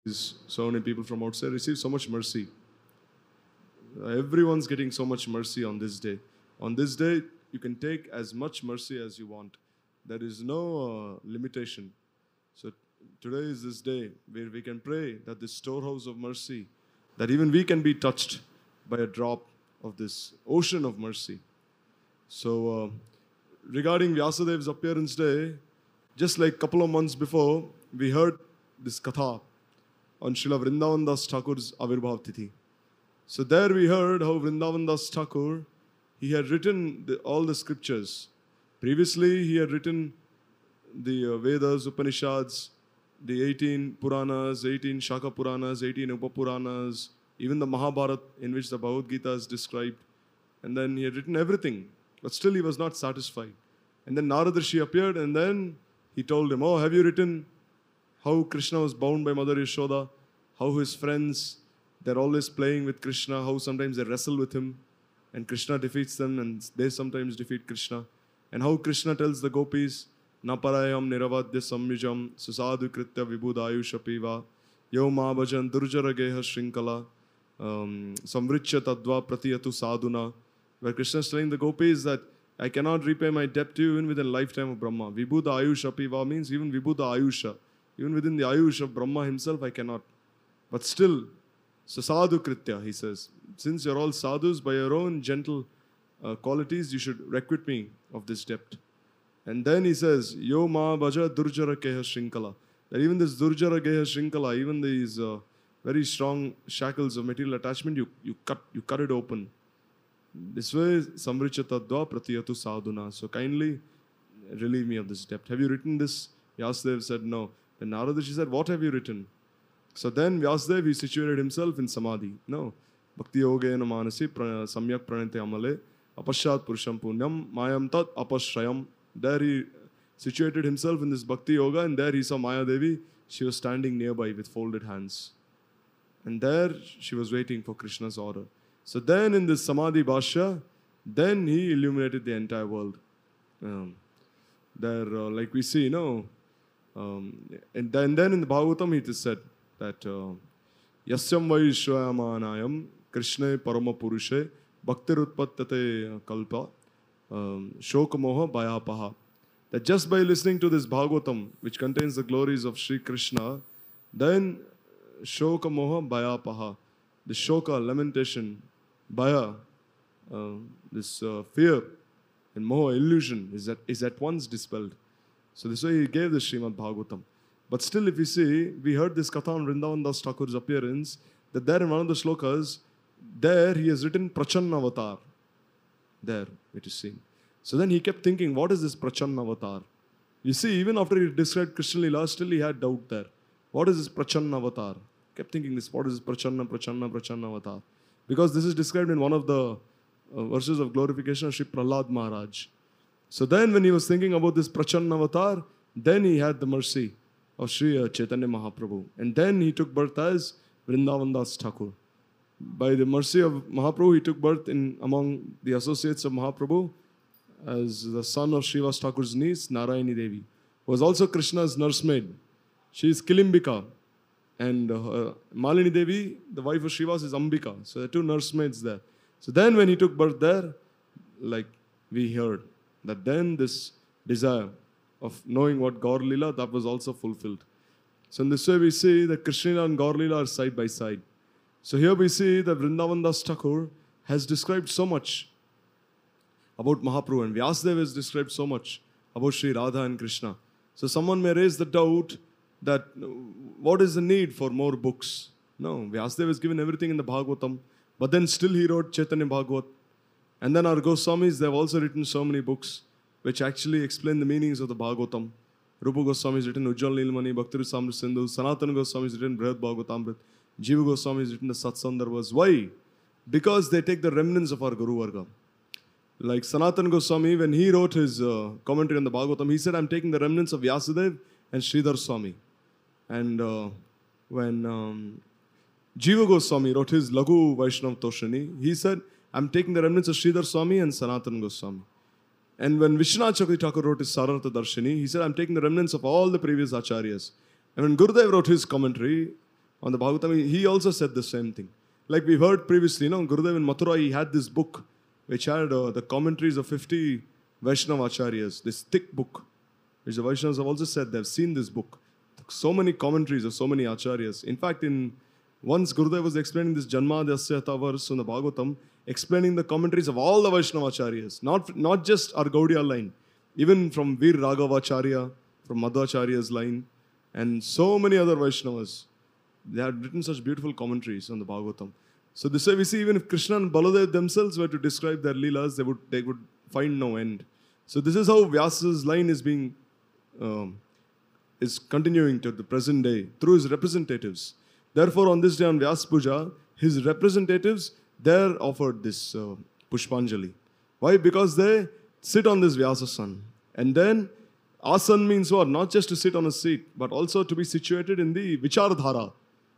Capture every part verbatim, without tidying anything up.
So many people from outside receive so much mercy. Everyone's getting so much mercy on this day. On this day, you can take as much mercy as you want. There is no uh, limitation. So today is this day where we can pray that this storehouse of mercy, that even we can be touched by a drop of this ocean of mercy. So uh, regarding Vyasadev's appearance day, just like a couple of months before, we heard this katha on Srila Vrindavan Das Thakur's Avirbhav Tithi. So there we heard how Vrindavan Das Thakur, he had written the, all the scriptures. Previously, he had written the uh, Vedas, Upanishads, the eighteen Puranas, eighteen Shaka Puranas, eighteen Upapuranas, even the Mahabharata in which the Bhagavad Gita is described. And then he had written everything, but still he was not satisfied. And then Narada Rishi appeared and then he told him, oh, have you written how Krishna was bound by Mother Yashoda, how his friends, they're always playing with Krishna, how sometimes they wrestle with him and Krishna defeats them and they sometimes defeat Krishna. And how Krishna tells the gopis, Naparayam niravadya samyujam susadu kritya vibhudayushapiva yo ma bhajan durjara geha shrinkala samvrichya tadva pratiyatu sadhuna. Where Krishna is telling the gopis that I cannot repay my debt to you even within a lifetime of Brahma. Vibhuda ayushapiva means even Vibhuda ayusha. Even within the ayush of Brahma himself I cannot. But still, so sadhu kritya, he says, since you're all sadhus, by your own gentle uh, qualities, you should requite me of this debt. And then he says, Yo ma bhaja durjara keha shrinkala. That even this durjara keha shrinkala, even these uh, very strong shackles of material attachment, you, you cut you cut it open. This way, samricha tadva pratiyatu sadhuna. So kindly relieve me of this debt. Have you written this? Vyasadeva said, no. Then Narada Rishi said, what have you written? So then Vyasadeva, he situated himself in samadhi. No. Bhakti yogena manasi samyak pranite amale apashat purusham punyam mayam tat apashrayam. There he situated himself in this bhakti yoga and there he saw Maya Devi. She was standing nearby with folded hands. And there she was waiting for Krishna's order. So then in this samadhi bhashya, then he illuminated the entire world. Um, there, uh, like we see, you know, um, and, then, and then in the Bhagavatam it is said that uh, Yasyam Vaishwayamanayam Krishna Parama Purushe Bhaktir Utpattate Kalpa um, Shokamoha Bhayapaha. That just by listening to this Bhagavatam, which contains the glories of Sri Krishna, then Shokamoha Bhayapaha, the Shoka, lamentation, Bhaya, uh, this uh, fear and Moha, illusion, is at, is at once dispelled. So this way he gave the Srimad Bhagavatam. But still if you see, we heard this Katha on Vrindavan Das Thakur's appearance, that there in one of the slokas, there he has written Prachanna Avatar. There it is seen. So then he kept thinking, what is this Prachanna Avatar? You see, even after he described Krishna Lila, still he had doubt there. What is this Prachanna Avatar? Kept thinking this, what is this Prachanna, Prachanna, Prachanna Avatar? Because this is described in one of the uh, verses of glorification of Sri Prahlad Maharaj. So then when he was thinking about this Prachanna Avatar, then he had the mercy of Sri uh, Chaitanya Mahaprabhu. And then he took birth as Vrindavan Das Thakur. By the mercy of Mahaprabhu, he took birth in among the associates of Mahaprabhu as the son of Srivas Thakur's niece, Narayani Devi, who was also Krishna's nursemaid. She is Kilimbika. And uh, Malini Devi, the wife of Srivas, is Ambika. So there are two nursemaids there. So then when he took birth there, like we heard, that then this desire of knowing what Gaur Lila, that was also fulfilled. So in this way we see that Krishna and Gaur Lila are side by side. So here we see that Vrindavan Das Thakur has described so much about Mahaprabhu, and Vyasadeva has described so much about Sri Radha and Krishna. So someone may raise the doubt that what is the need for more books? No, Vyasadeva has given everything in the Bhagavatam, but then still he wrote Chaitanya Bhagavat. And then our Goswamis, they have also written so many books which actually explain the meanings of the Bhagavatam. Rupa Goswami has written Ujjwal Nilmani, Bhakti Rasamrita Sindhu, Sanatana Goswami has written Brihad Bhagavatamrit, Jiva Goswami has written the Satsandarbhas. Why? Because they take the remnants of our Guru Varga. Like Sanatana Goswami, when he wrote his uh, commentary on the Bhagavatam, he said, I'm taking the remnants of Vyasadeva and Sridhar Swami. And uh, when um, Jiva Goswami wrote his Laghu Vaishnav Toshani, he said, I'm taking the remnants of Sridhar Swami and Sanatana Goswami. And when Vishwanath Chakravarti Thakur wrote his Sarartha Darshini, he said, I'm taking the remnants of all the previous acharyas. And when Gurudev wrote his commentary, on the Bhagavatam, he he also said the same thing. Like we heard previously, you know, Gurudev in Mathura, he had this book which had uh, the commentaries of fifty Vaishnava Acharyas, this thick book, which the Vaishnavas have also said they've seen this book. So many commentaries of so many Acharyas. In fact, in once Gurudev was explaining this Janmadhyasya verse on the Bhagavatam, explaining the commentaries of all the Vaishnava Acharyas, not, not just our Gaudiya line, even from Veer Raghavacharya, from Madhvacharya's line, and so many other Vaishnavas. They had written such beautiful commentaries on the Bhagavatam. So this way we see even if Krishna and Baladev themselves were to describe their Leelas, they would, they would find no end. So this is how Vyasa's line is being, um, is continuing to the present day through his representatives. Therefore on this day on Vyasa Puja, his representatives, they're offered this uh, Pushpanjali. Why? Because they sit on this Vyasa sun. And then Asan means what? Not just to sit on a seat, but also to be situated in the Vichardhara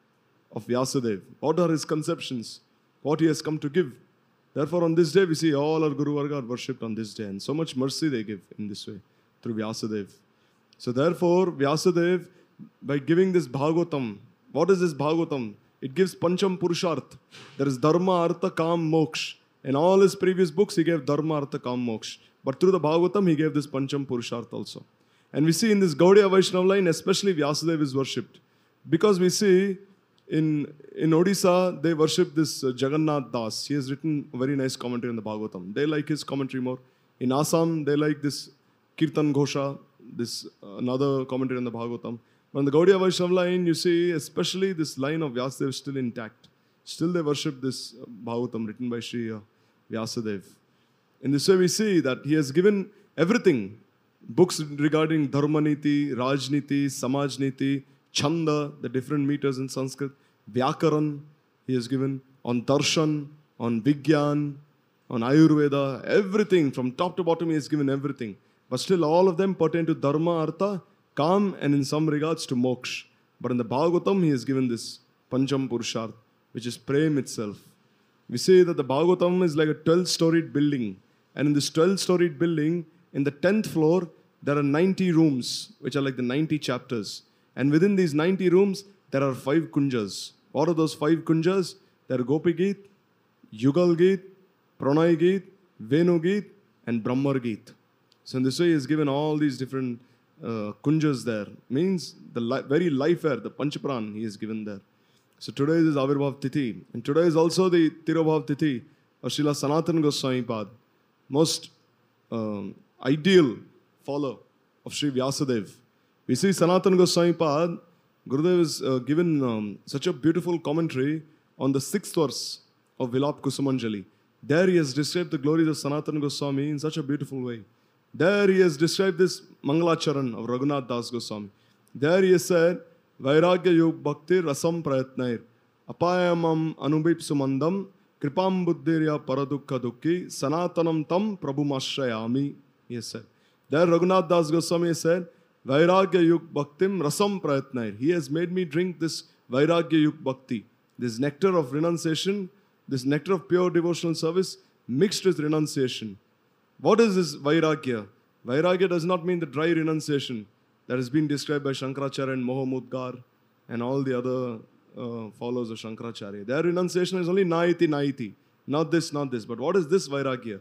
of Vyasadeva. What are his conceptions? What he has come to give. Therefore, on this day, we see all our Guru Varga are worshipped on this day. And so much mercy they give in this way, through Vyasadeva. So therefore, Vyasadeva, by giving this Bhagavatam, what is this Bhagavatam? It gives Pancham Purusharth. There is Dharma, Artha, Kam, Moksha. In all his previous books, he gave Dharma, Artha, Kam, Moksha. But through the Bhagavatam, he gave this Pancham Purusharth also. And we see in this Gaudiya Vaishnava line, especially Vyasadeva is worshipped. Because we see in, in Odisha, they worship this uh, Jagannath Das. He has written a very nice commentary on the Bhagavatam. They like his commentary more. In Assam, they like this Kirtan Ghosha, this uh, another commentary on the Bhagavatam. But on the Gaudiya Vaishnava line, you see especially this line of Vyasadeva is still intact. Still they worship this uh, Bhagavatam written by Sri uh, Vyasadeva. In this way we see that he has given everything. Books regarding Dharmaniti, Rajniti, Samajniti, Chanda, the different meters in Sanskrit, Vyakaran, he has given, on Darshan, on Vigyan, on Ayurveda, everything, from top to bottom he has given everything. But still all of them pertain to Dharma, Artha, Kam, and in some regards to Moksha. But in the Bhagavatam he has given this Pancham Purusharth, which is Prem itself. We say that the Bhagavatam is like a twelve-storied building. And in this twelve-storied building, in the tenth floor, there are ninety rooms, which are like the ninety chapters. And within these ninety rooms, there are five kunjas. What are those five kunjas? There are Gopi Geet, Yugal Geet, Pranay Geet, Venu Geet, and Brahmar Geet. So in this way, he has given all these different uh, kunjas there. Means the li very life air, the Panchapran, he has given there. So today is Avirbhav Tithi. And today is also the Tirobhav Tithi of Srila Sanatana Goswami Pad. Most um, ideal follower of Sri Vyasadeva. We see Sanatana Goswami Pad, Gurudev has uh, given um, such a beautiful commentary on the sixth verse of Vilap Kusumanjali. There he has described the glories of Sanatana Goswami in such a beautiful way. There he has described this Mangalacharan of Raghunath Das Goswami. There he has said, Vairagya Yog Bhakti Rasam Prayatnair Apayamam Anubip Sumandam Kripam Buddhirya Paradukha Dukki Sanatanam Tam Prabhumashrayami. He has said. There Raghunath Das Goswami has said, Vairagya Yug Bhaktim Rasam Prayatnair. He has made me drink this Vairagya Yug Bhakti, this nectar of renunciation, this nectar of pure devotional service mixed with renunciation. What is this Vairagya? Vairagya does not mean the dry renunciation that has been described by Shankaracharya and Mohamudgar and all the other uh, followers of Shankaracharya. Their renunciation is only naiti naiti. Not this, not this. But what is this Vairagya?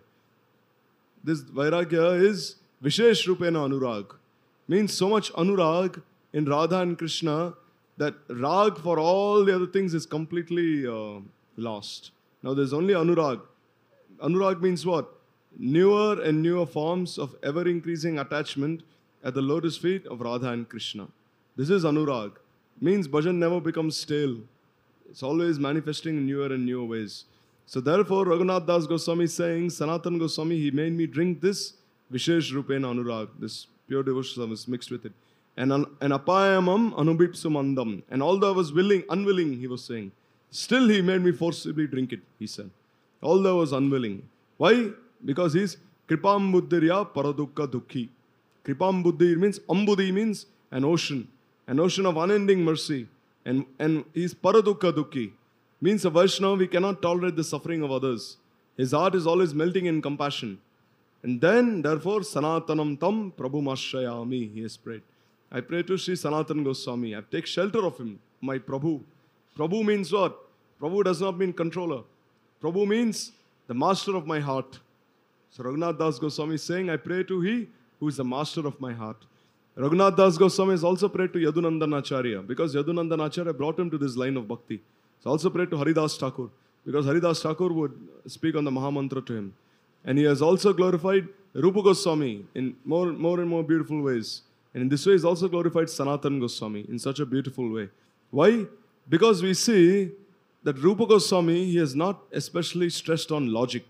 This Vairagya is Vishesh Rupena Anurag. Means so much Anurag in Radha and Krishna that Rag for all the other things is completely uh, lost. Now there's only Anurag. Anurag means what? Newer and newer forms of ever-increasing attachment at the lotus feet of Radha and Krishna. This is Anurag. Means bhajan never becomes stale. It's always manifesting in newer and newer ways. So therefore, Raghunath Das Goswami is saying, Sanatana Goswami, he made me drink this Vishesh Rupena Anurag, this pure devotional service mixed with it. And an apayamam anubipsu mandam. And although I was willing, unwilling, he was saying, still he made me forcibly drink it, he said. Although I was unwilling. Why? Because he's Kripam Buddhirya Paradukha Dukhi. Kripam Buddhi means, Ambudhi means an ocean. An ocean of unending mercy. And, and he's Paradukha Dukhi. Means a Vaishnava, he cannot tolerate the suffering of others. His heart is always melting in compassion. And then, therefore, Sanatanam Tam Prabhumashrayami, he has prayed. I pray to Sri Sanatana Goswami. I take shelter of him, my Prabhu. Prabhu means what? Prabhu does not mean controller. Prabhu means the master of my heart. So Raghunath Das Goswami is saying, I pray to He who is the master of my heart. Raghunath Das Goswami has also prayed to Yadunandan Acharya because Yadunandan Acharya brought him to this line of bhakti. He also prayed to Haridas Thakur because Haridas Thakur would speak on the Mahamantra to him. And he has also glorified Rupa Goswami in more, more and more beautiful ways. And in this way, he's also glorified Sanatan Goswami in such a beautiful way. Why? Because we see that Rupa Goswami, he has not especially stressed on logic.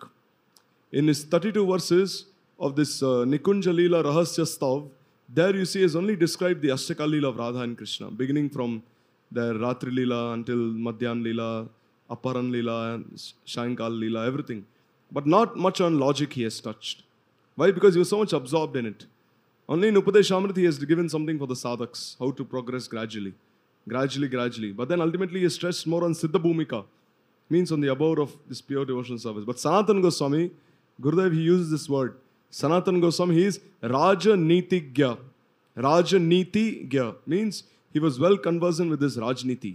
In his thirty-two verses of this uh, Nikunja Leela Rahasya Stav, there you see he has only described the Ashtaka Leela of Radha and Krishna, beginning from the Ratri Leela until Madhyan Leela, Aparan Leela, Shankal Leela, everything. But not much on logic he has touched. Why? Because he was so much absorbed in it. Only in Upadeshamrit he has given something for the sadhaks, how to progress gradually. Gradually, gradually. But then ultimately he is stressed more on Siddha Bhumika, means on the abode of this pure devotional service. But Sanatan Goswami, Gurudev, he uses this word. Sanatan Goswami, he is Raja Niti Gya. Raja Niti Gya means he was well conversant with this Rajniti.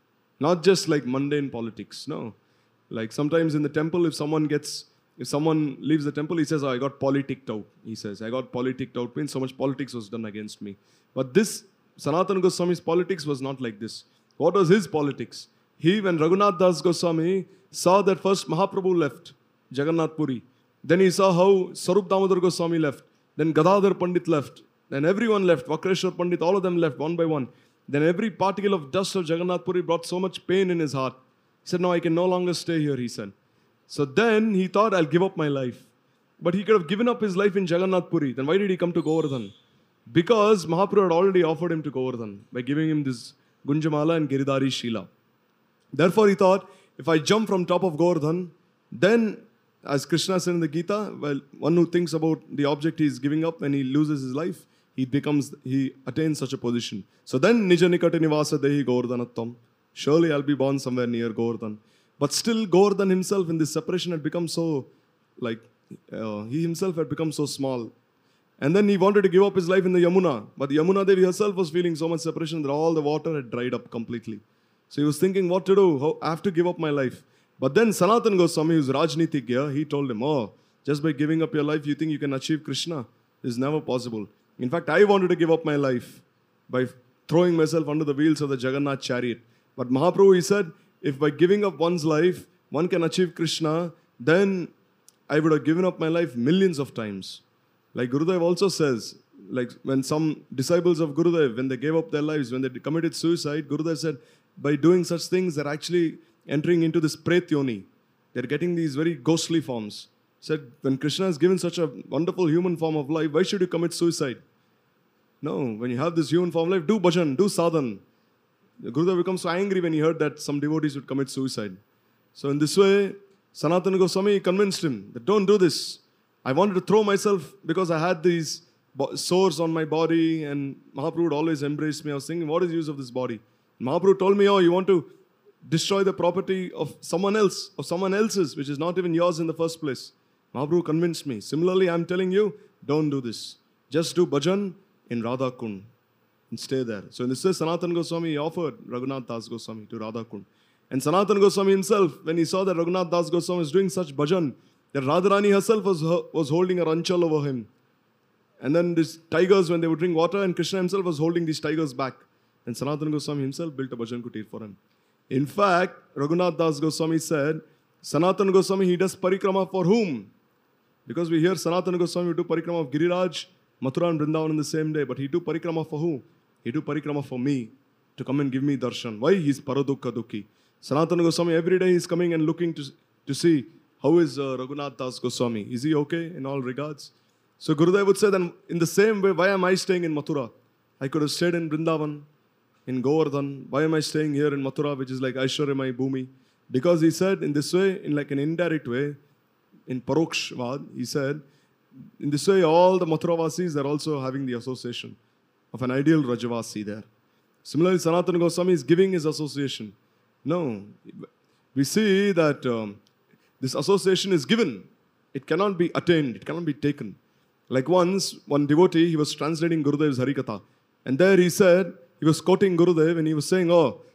Not just like mundane politics, no. Like sometimes in the temple, if someone gets, if someone leaves the temple, he says, oh, I got politicked out. He says, I got politicked out, means so much politics was done against me. But this, Sanatan Goswami's politics was not like this. What was his politics? He, when Raghunath Das Goswami saw that first Mahaprabhu left, Jagannath Puri, then he saw how Sarup Damodar Goswami left, then Gadadhar Pandit left, then everyone left, Vakreshwar Pandit, all of them left one by one. Then every particle of dust of Jagannath Puri brought so much pain in his heart. He said, no, I can no longer stay here, he said. So then he thought, I'll give up my life. But he could have given up his life in Jagannath Puri. Then why did he come to Govardhan? Because Mahaprabhu had already offered him to Govardhan by giving him this Gunjamala and Giridhari Shila. Therefore he thought, if I jump from top of Govardhan, then as Krishna said in the Gita, well, one who thinks about the object he is giving up when he loses his life, he becomes, he attains such a position. So then Nija Nikata Nivasa Dehi Govardhanattam. Surely I'll be born somewhere near Govardhan. But still Govardhan himself in this separation had become so, like, uh, he himself had become so small. And then he wanted to give up his life in the Yamuna. But the Yamuna Devi herself was feeling so much separation that all the water had dried up completely. So he was thinking what to do, how, I have to give up my life. But then Sanatan Goswami, who's Rajnitigya, he told him, oh, just by giving up your life, you think you can achieve Krishna? This is never possible. In fact, I wanted to give up my life by throwing myself under the wheels of the Jagannath chariot. But Mahaprabhu, he said, if by giving up one's life, one can achieve Krishna, then I would have given up my life millions of times. Like Gurudev also says, like when some disciples of Gurudev, when they gave up their lives, when they committed suicide, Gurudev said, by doing such things, they're actually entering into this Pretyoni. They're getting these very ghostly forms. Said, when Krishna has given such a wonderful human form of life, why should you commit suicide? No, when you have this human form of life, do bhajan, do sadhan. Gurudev becomes so angry when he heard that some devotees would commit suicide. So in this way, Sanatana Goswami convinced him that don't do this. I wanted to throw myself because I had these sores on my body and Mahaprabhu would always embrace me. I was thinking, what is the use of this body? Mahaprabhu told me, oh, you want to destroy the property of someone else, of someone else's, which is not even yours in the first place. Mahaprabhu convinced me. Similarly, I'm telling you, don't do this. Just do bhajan in Radha Kund and stay there. So in this way, Sanatana Goswami offered Raghunath Das Goswami to Radha Kund. And Sanatana Goswami himself, when he saw that Raghunath Das Goswami was doing such bhajan, that Radharani herself was, was holding a ranchal over him. And then these tigers, when they would drink water, and Krishna himself was holding these tigers back. And Sanatana Goswami himself built a bhajan kutir for him. In fact, Raghunath Das Goswami said, Sanatana Goswami, he does parikrama for whom? Because we hear Sanatana Goswami do parikrama of Giriraj, Mathura and Vrindavan in the same day. But he do parikrama for who? He do parikrama for me, to come and give me darshan. Why? He's paradukka dukhi. Sanatana Goswami, every day he's coming and looking to, to see how is uh, Raghunath Das Goswami. Is he okay in all regards? So Gurudev would say, then in the same way, why am I staying in Mathura? I could have stayed in Vrindavan, in Govardhan. Why am I staying here in Mathura, which is like Aishwaryamai Bhumi? Because he said in this way, in like an indirect way, in Parokshvad, he said, in this way, all the Mathuravasis are also having the association of an ideal Rajavasi there. Similarly, Sanatana Goswami is giving his association. No, we see that um, this association is given. It cannot be attained. It cannot be taken. Like once, one devotee, he was translating Gurudev's Harikatha. And there he said, he was quoting Gurudev and he was saying, oh,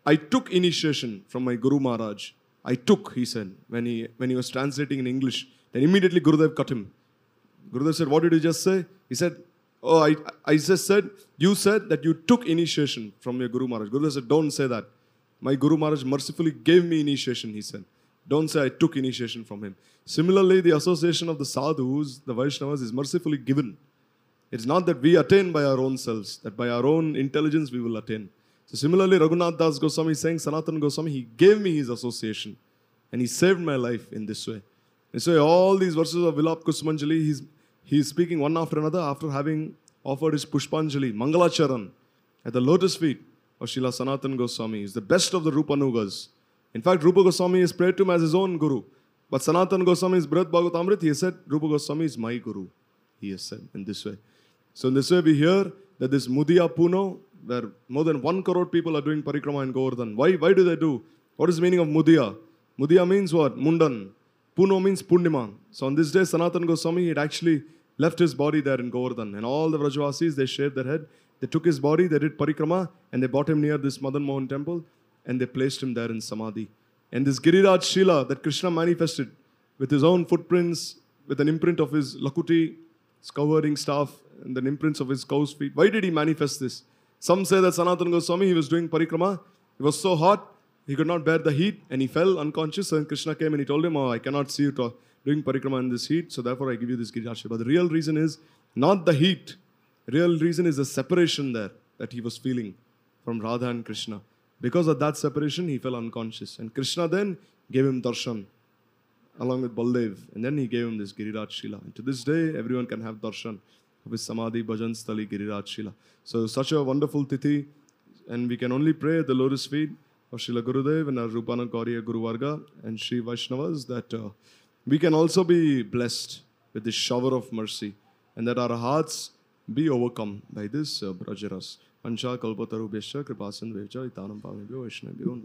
I took initiation from my Guru Maharaj. I took, he said, when he, when he was translating in English. Then immediately Gurudev cut him. Gurudev said, what did you just say? He said, oh, I, I just said, you said that you took initiation from your Guru Maharaj. Gurudev said, don't say that. My Guru Maharaj mercifully gave me initiation, he said. Don't say I took initiation from him. Similarly, the association of the sadhus, the Vaishnavas, is mercifully given. It's not that we attain by our own selves, that by our own intelligence we will attain. So similarly, Raghunath Das Goswami is saying, Sanatana Goswami, he gave me his association. And he saved my life in this way. And so all these verses of Vilap Kusumanjali, he's, he's speaking one after another after having offered his Pushpanjali, Mangalacharan, at the lotus feet of Srila Sanatana Goswami. He's the best of the Rupanugas. In fact, Rupa Goswami has prayed to him as his own Guru. But Sanatana Goswami's Brihad Bhagavatamrit, he has said, Rupa Goswami is my Guru. He has said in this way. So in this way we hear that this Mudiya Puno, where more than one crore people are doing parikrama in Govardhan. Why, why do they do? What is the meaning of Mudiya? Mudiya means what? Mundan. Puno means Purnima. So on this day, Sanatana Goswami had actually left his body there in Govardhan. And all the Vrajavasis, they shaved their head. They took his body, they did parikrama, and they brought him near this Madan Mohan temple, and they placed him there in Samadhi. And this Giriraj Shila that Krishna manifested with his own footprints, with an imprint of his lakuti, his covering staff, and the imprints of his cow's feet. Why did he manifest this? Some say that Sanatana Goswami, he was doing parikrama. It was so hot, he could not bear the heat, and he fell unconscious. And Krishna came and he told him, oh, I cannot see you doing parikrama in this heat, so therefore I give you this Giriraj Shila. But the real reason is not the heat. The real reason is the separation there that he was feeling from Radha and Krishna. Because of that separation, he fell unconscious. And Krishna then gave him darshan along with Baldev. And then he gave him this Giriraj Shila. And to this day, everyone can have darshan of his Samadhi, Bhajan, Stali, Giriraj Shila. So such a wonderful tithi. And we can only pray at the lotus feet of Srila Gurudev and our Rupana Gauriya Guru Varga and Sri Vaishnavas that uh, we can also be blessed with this shower of mercy. And that our hearts be overcome by this uh, Brajaras. Ansha Kalpataru Besha Kripasan Vecha Itanam Pamibhyo Vaishnavyo.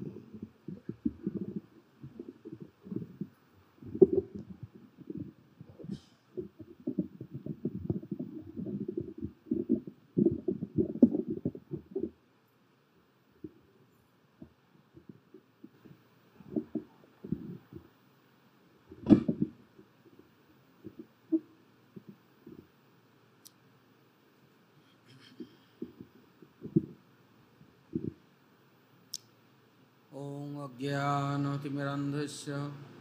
ज्ञानतिमिरन्धस्य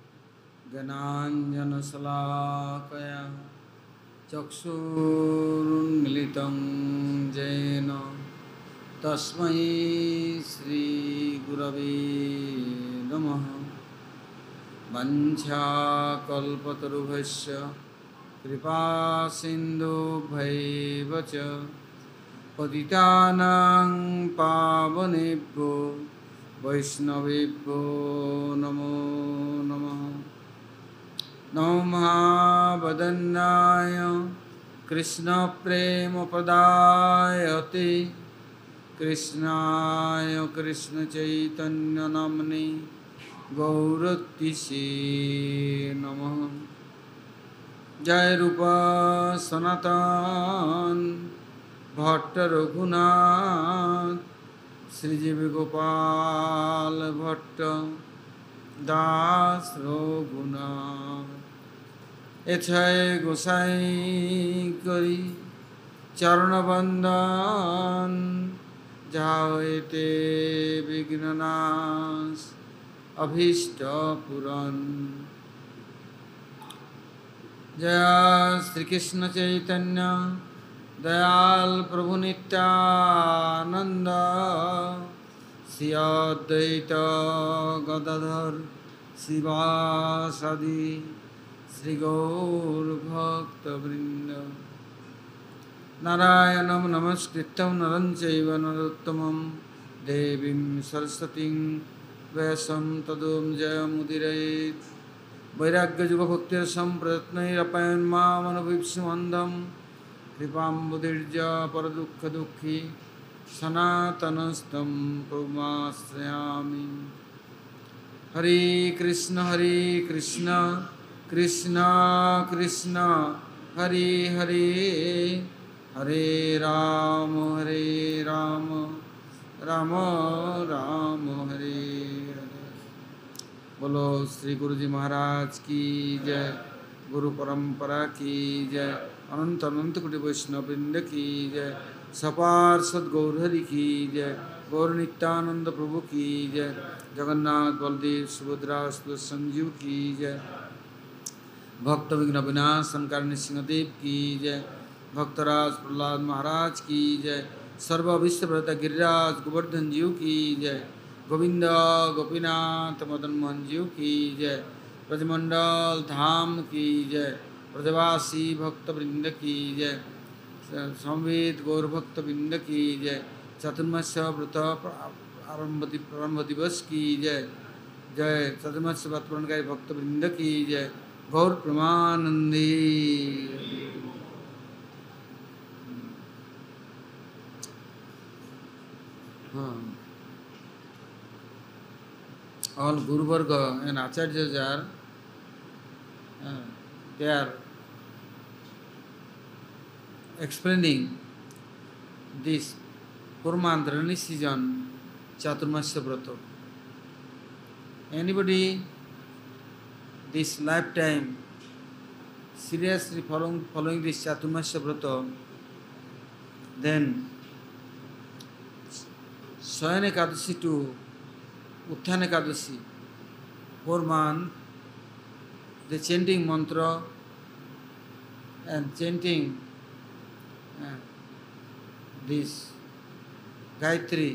ज्ञानाञ्जनशलाकया चक्षुरुन्मिलितं येन तस्मै श्रीगुरवे नमः। वञ्चाकल्पतरुभ्यश्च कृपासिन्धुभ्यैव च पतितानां पावनेभ्यो वैष्णवेभ्यो नमो नमः। नमो महावदन्याय कृष्णप्रेमप्रदायते कृष्णाय कृष्णचैतन्यनाम्ने गौरतिसे नमः। जय रूप सनातन भट्ट रघुनाथ श्रीजीव गोपाल भट्ट दास रघुनाथ एछय गोसाई करी चरण बंदन जाते विघ्ननाश अभीष्ट पुरन। जय श्री कृष्ण चैतन्य दयाल प्रभु नित्यानंद श्री अद्वैत गदाधर शिवासादि श्री गौर भक्त वृंद। नारायणं नमस्कृत्यं नरं चैव नरोत्तमं देवीं सरस्वतीं व्यासं ततो जयमुदीरयेत्। वैराग्ययुगभक्तिरसं प्रयत्नैरपयन् मामनुभीप्सिमन्दं कृपाम्बुधिर्य परदुःखदुःखी सनातनस्तं प्रभुमाश्रयामि। हरे कृष्ण हरे कृष्ण कृष्ण कृष्ण हरे हरे हरे राम हरे Ram Rama Rama Hare Hare. बोलो श्री गुरु जी महाराज की जय, गुरु परंपरा की जय, अनंत अनंत कोटि वैष्णव वृंद की जय, सपार्षद गौर हरि की जय, गौर नित्यानंद प्रभु की जय, जगन्नाथ बलदेव सुभद्रा संजीव की जय, भक्त विघ्न विनाशंकर नृसिंहदेव की जय, भक्तराज प्रहलाद महाराज की जय, सर्वविश्वव्रत गिरिराज गोवर्धन जीव की जय, गोविंद गोपीनाथ मदन मोहन जीव की जय, ब्रजमंडल धाम की जय, ब्रजवासी भक्त वृंद की जय, संवेद गौर भक्त वृंद की जय, चतुर्मास्य व्रत आरंभ प्रारंभ दिवस की जय, जय चतुर्मास्य व्रत पूर्णकारी भक्त वृंद की जय, गौर प्रमानंदी। हाँ, all Guru Varga and Acharyas are, uh, they are explaining this Purmandrani season Chaturmasya Vrata. Anybody this lifetime seriously following, following this Chaturmasya Vrata, then Swayana Ekadashi to Utthana Ekadashi, four months, the chanting mantra and chanting uh, this Gayatri,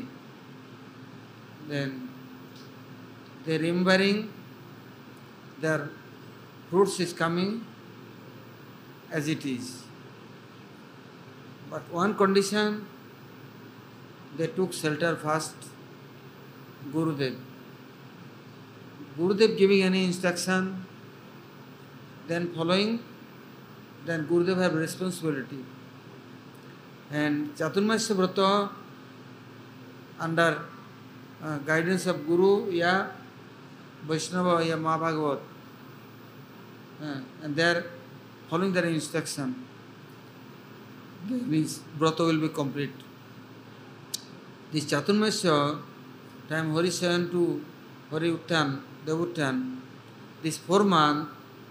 then they remembering their fruits is coming as it is. But one condition, they took shelter first, Gurudev. Gurudev giving any instruction, then following, then Gurudev have responsibility. And Chaturmasya Vrata under uh, guidance of Guru, ya Vaishnava, ya Mahabhagavat, uh, and they are following their instruction, that means Vrata will be complete. This Chaturmasya, time Hari Sayan to Hari Uttan, Devuttan, this four months,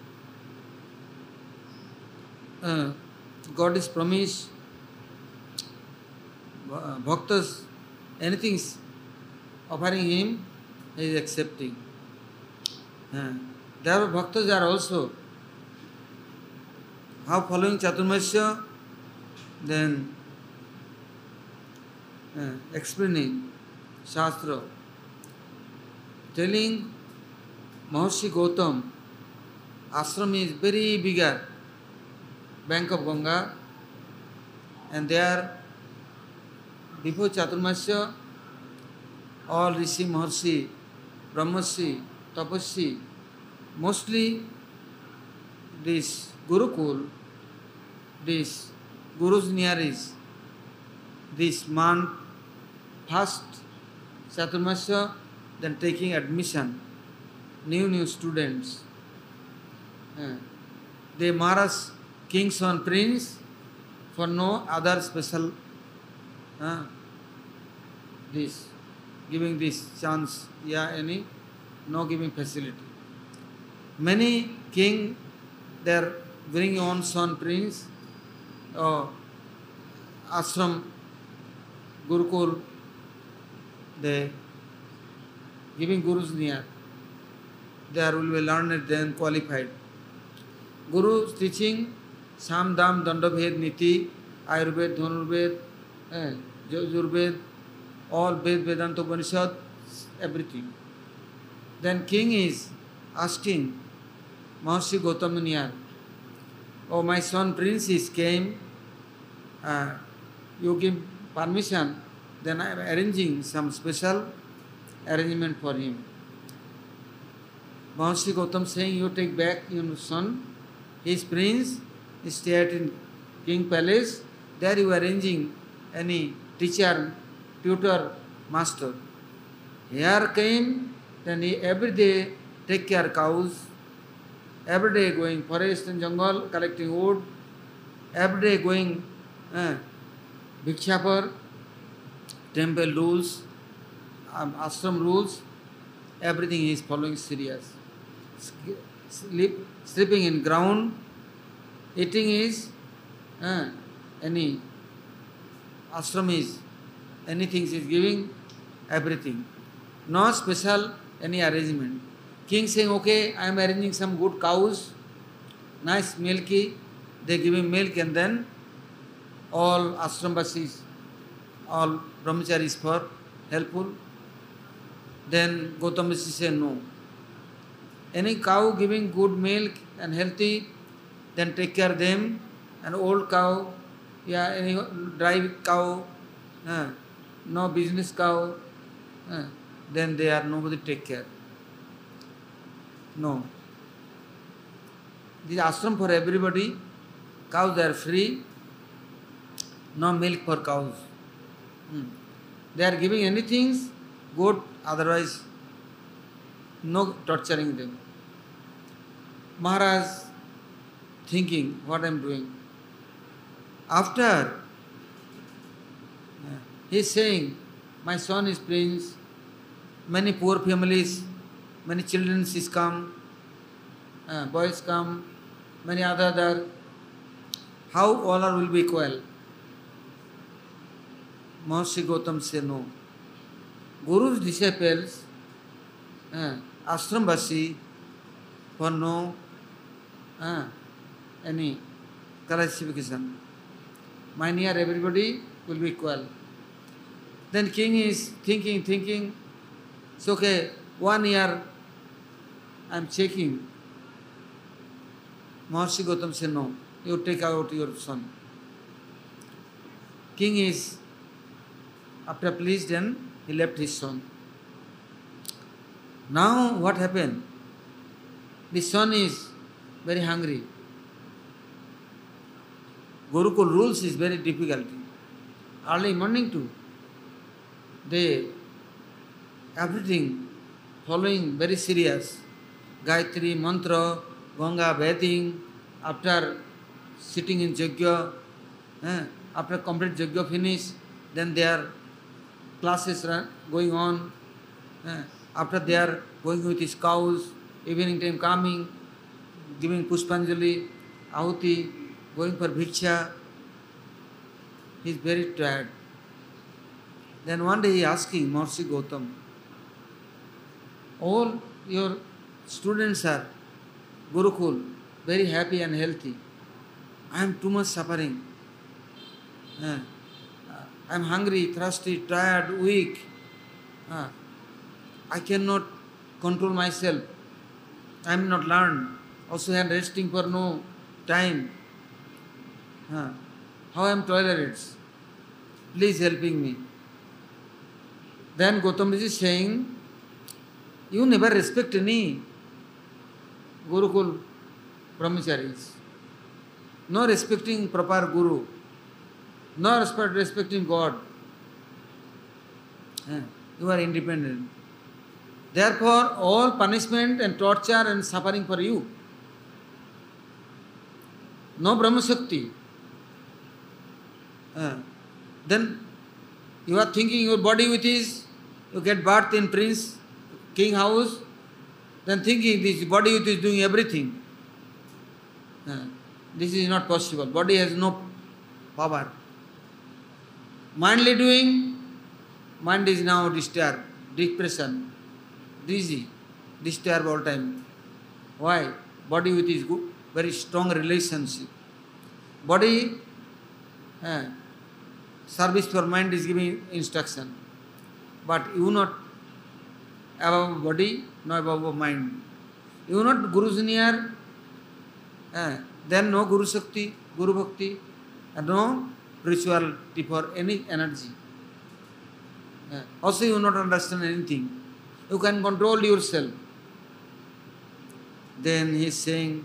uh, God is promised, uh, Bhaktas, anything is offering him, he is accepting. Uh, there are Bhaktas are also, how following Chaturmasya, then uh, explaining Shastra, telling Maharishi Gautam, ashram is very bigger, bank of Ganga, and there, before Chaturmasya, all Rishi, Maharshi, Brahmarshi, Tapasya, mostly this Gurukul, this Guru's nearest, this month, first Chaturmasya, then taking admission, new new students. Uh, they Maharaj, king's son, prince, for no other special, uh, this, giving this chance, yeah, any, no giving facility. Many king, they are bringing on son, prince, or ashram, Gurukul, they giving Guru's near. There will be learned, then qualified. Guru teaching Sam, Dam, Dandabhed, Niti, Ayurved, Dhanurved, eh, Yajurved, all Ved, Vedanta, Upanishad, everything. Then king is asking Maharishi Gautam Muniyar, oh, my son prince is came, uh, you give permission, then I am arranging some special arrangement for him. Maharishi Gautam saying, you take back your son, his prince, stay at in king palace, there you are arranging any teacher, tutor, master. Here came, then he every day take care cows, every day going forest and jungle, collecting wood, every day going uh, bhikshapar, temple rules, um, ashram rules, everything he is following serious. Sleep, sleeping in ground, eating is uh, any ashram is anything is giving everything. No special any arrangement. King saying, okay, I am arranging some good cows, nice milky, they give him milk, and then all ashramasis, all brahmacharis for helpful. Then Gautam Rishi said, no. Any cow giving good milk and healthy, then take care of them. An old cow, yeah, any dry cow, uh, no business cow, uh, then they are nobody take care. No. This ashram for everybody. Cows are free. No milk for cows. Hmm. They are giving anything good, otherwise no torturing them. Maharaj thinking what I am doing. After he is saying, my son is prince, many poor families, many children is come, uh, boys come, many other there. How all are will be equal? Maharishi Gautam said no. Guru's disciples, uh, ashramvasi, for no uh, any classification. Mine here everybody will be equal. Then king is thinking, thinking, it's okay, one year I am checking. Maharishi Gautam said no, you take out your son. King is after pleased, and he left his son. Now what happened? The son is very hungry. Gurukul rules is very difficult. Early morning too. They, everything following very serious. Gayatri, mantra, Ganga, bathing, after sitting in Yajna, eh, after complete Yajna finish, then their classes are going on. Eh, after they are going with his cows, evening time coming, giving Pushpanjali, Ahuti, going for Bhiksha. He is very tired. Then one day he asking Maharishi Gautam, all your students are Gurukul, very happy and healthy. I am too much suffering. Uh, I am hungry, thirsty, tired, weak. Uh, I cannot control myself. I am not learned. Also I am resting for no time. Uh, how I am tolerant? Please helping me. Then Gautam Rishi is saying, you never respect any Gurukul brahmacharis. No respecting proper Guru. No respect, respecting God. Uh, you are independent. Therefore, all punishment and torture and suffering for you. No Brahma Shakti. Uh, then you are thinking your body with is, you get birth in prince, king house, then thinking this body with is doing everything. Uh, this is not possible. Body has no power. Mindly doing, mind is now disturbed, depression, dizzy, disturbed all time. Why? Body with is good, very strong relationship. Body, uh, service for mind is giving instruction. But you not above body, no above mind. You not Guru's near, uh, then no Guru Shakti, Guru Bhakti, and no spirituality for any energy. Uh, also you not understand anything. You can control yourself. Then he is saying,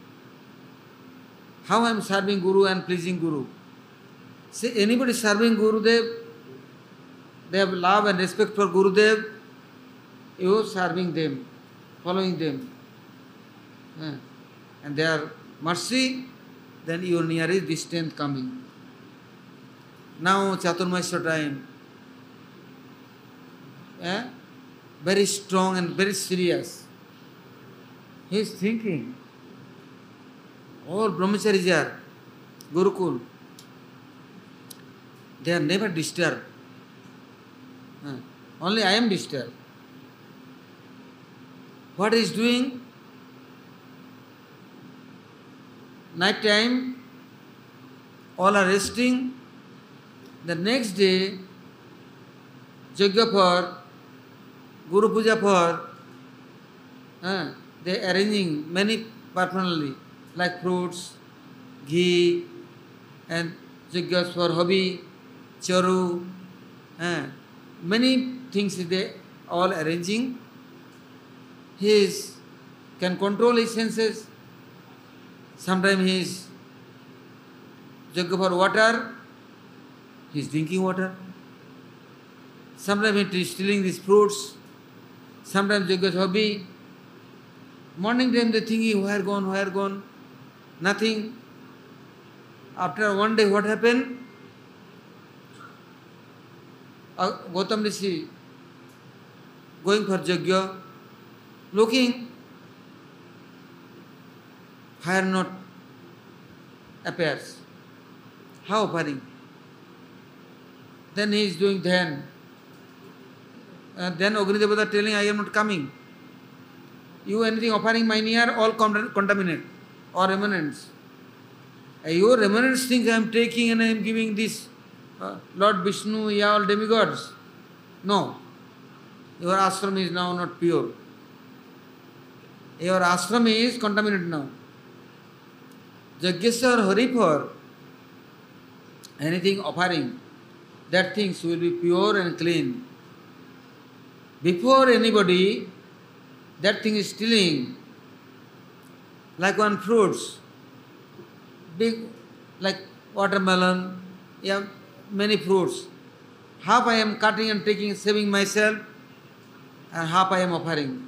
how I am serving Guru and pleasing Guru? See, anybody serving Gurudev, they have love and respect for Gurudev, you are serving them, following them. Uh, and their mercy, then your nearest distant coming. Now Chaturmasya time. eh, very strong and very serious. He is thinking, all brahmacharis are Gurukul. They are never disturbed. Eh, only I am disturbed. What he is doing? Night time, all are resting. The next day, Yajna for, Guru Puja for, uh, they are arranging many paraphernalia like fruits, ghee, and Yajnas for hobby, charu, uh, many things they all arranging. He is, can control his senses. Sometimes he is Yajna for water, he is drinking water. Sometimes he is stealing these fruits. Sometimes Yajna's hobby. Morning time they thinking, where gone, where gone? Nothing. After one day what happened? Uh, Gautam Rishi going for Yajna, looking, fire not appears. How offering? Then he is doing dhyan. Uh, then Agnidevata telling, I am not coming. You anything offering my near, all contaminate or remnants. Uh, your remnants think I am taking and I am giving this uh, Lord Vishnu, yeah, all demigods. No. Your ashram is now not pure. Your ashram is contaminated now. Yajna or Hari for anything offering, that things will be pure and clean. Before anybody, that thing is stealing, like one fruits, big, like watermelon, yeah, many fruits. Half I am cutting and taking, saving myself, and half I am offering.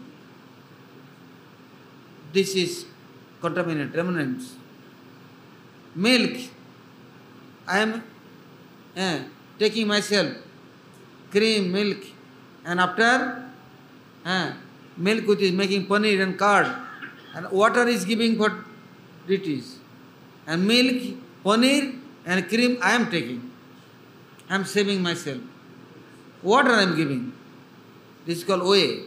This is contaminated, remnants. Milk, I am eh, taking myself, cream, milk, and after eh, milk which is making paneer and curd, and water is giving for deities. And milk, paneer and cream I am taking. I am saving myself. Water I am giving. This is called oye.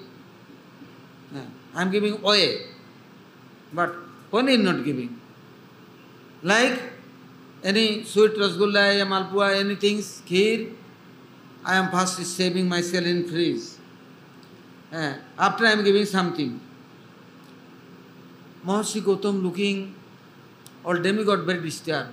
I am giving oye, but paneer not giving. Like any sweet rasgulla, malpua, anything, kheer, I am first saving myself in freeze. Uh, after I am giving something. Mahasi Gautam looking, all demigod very disturbed.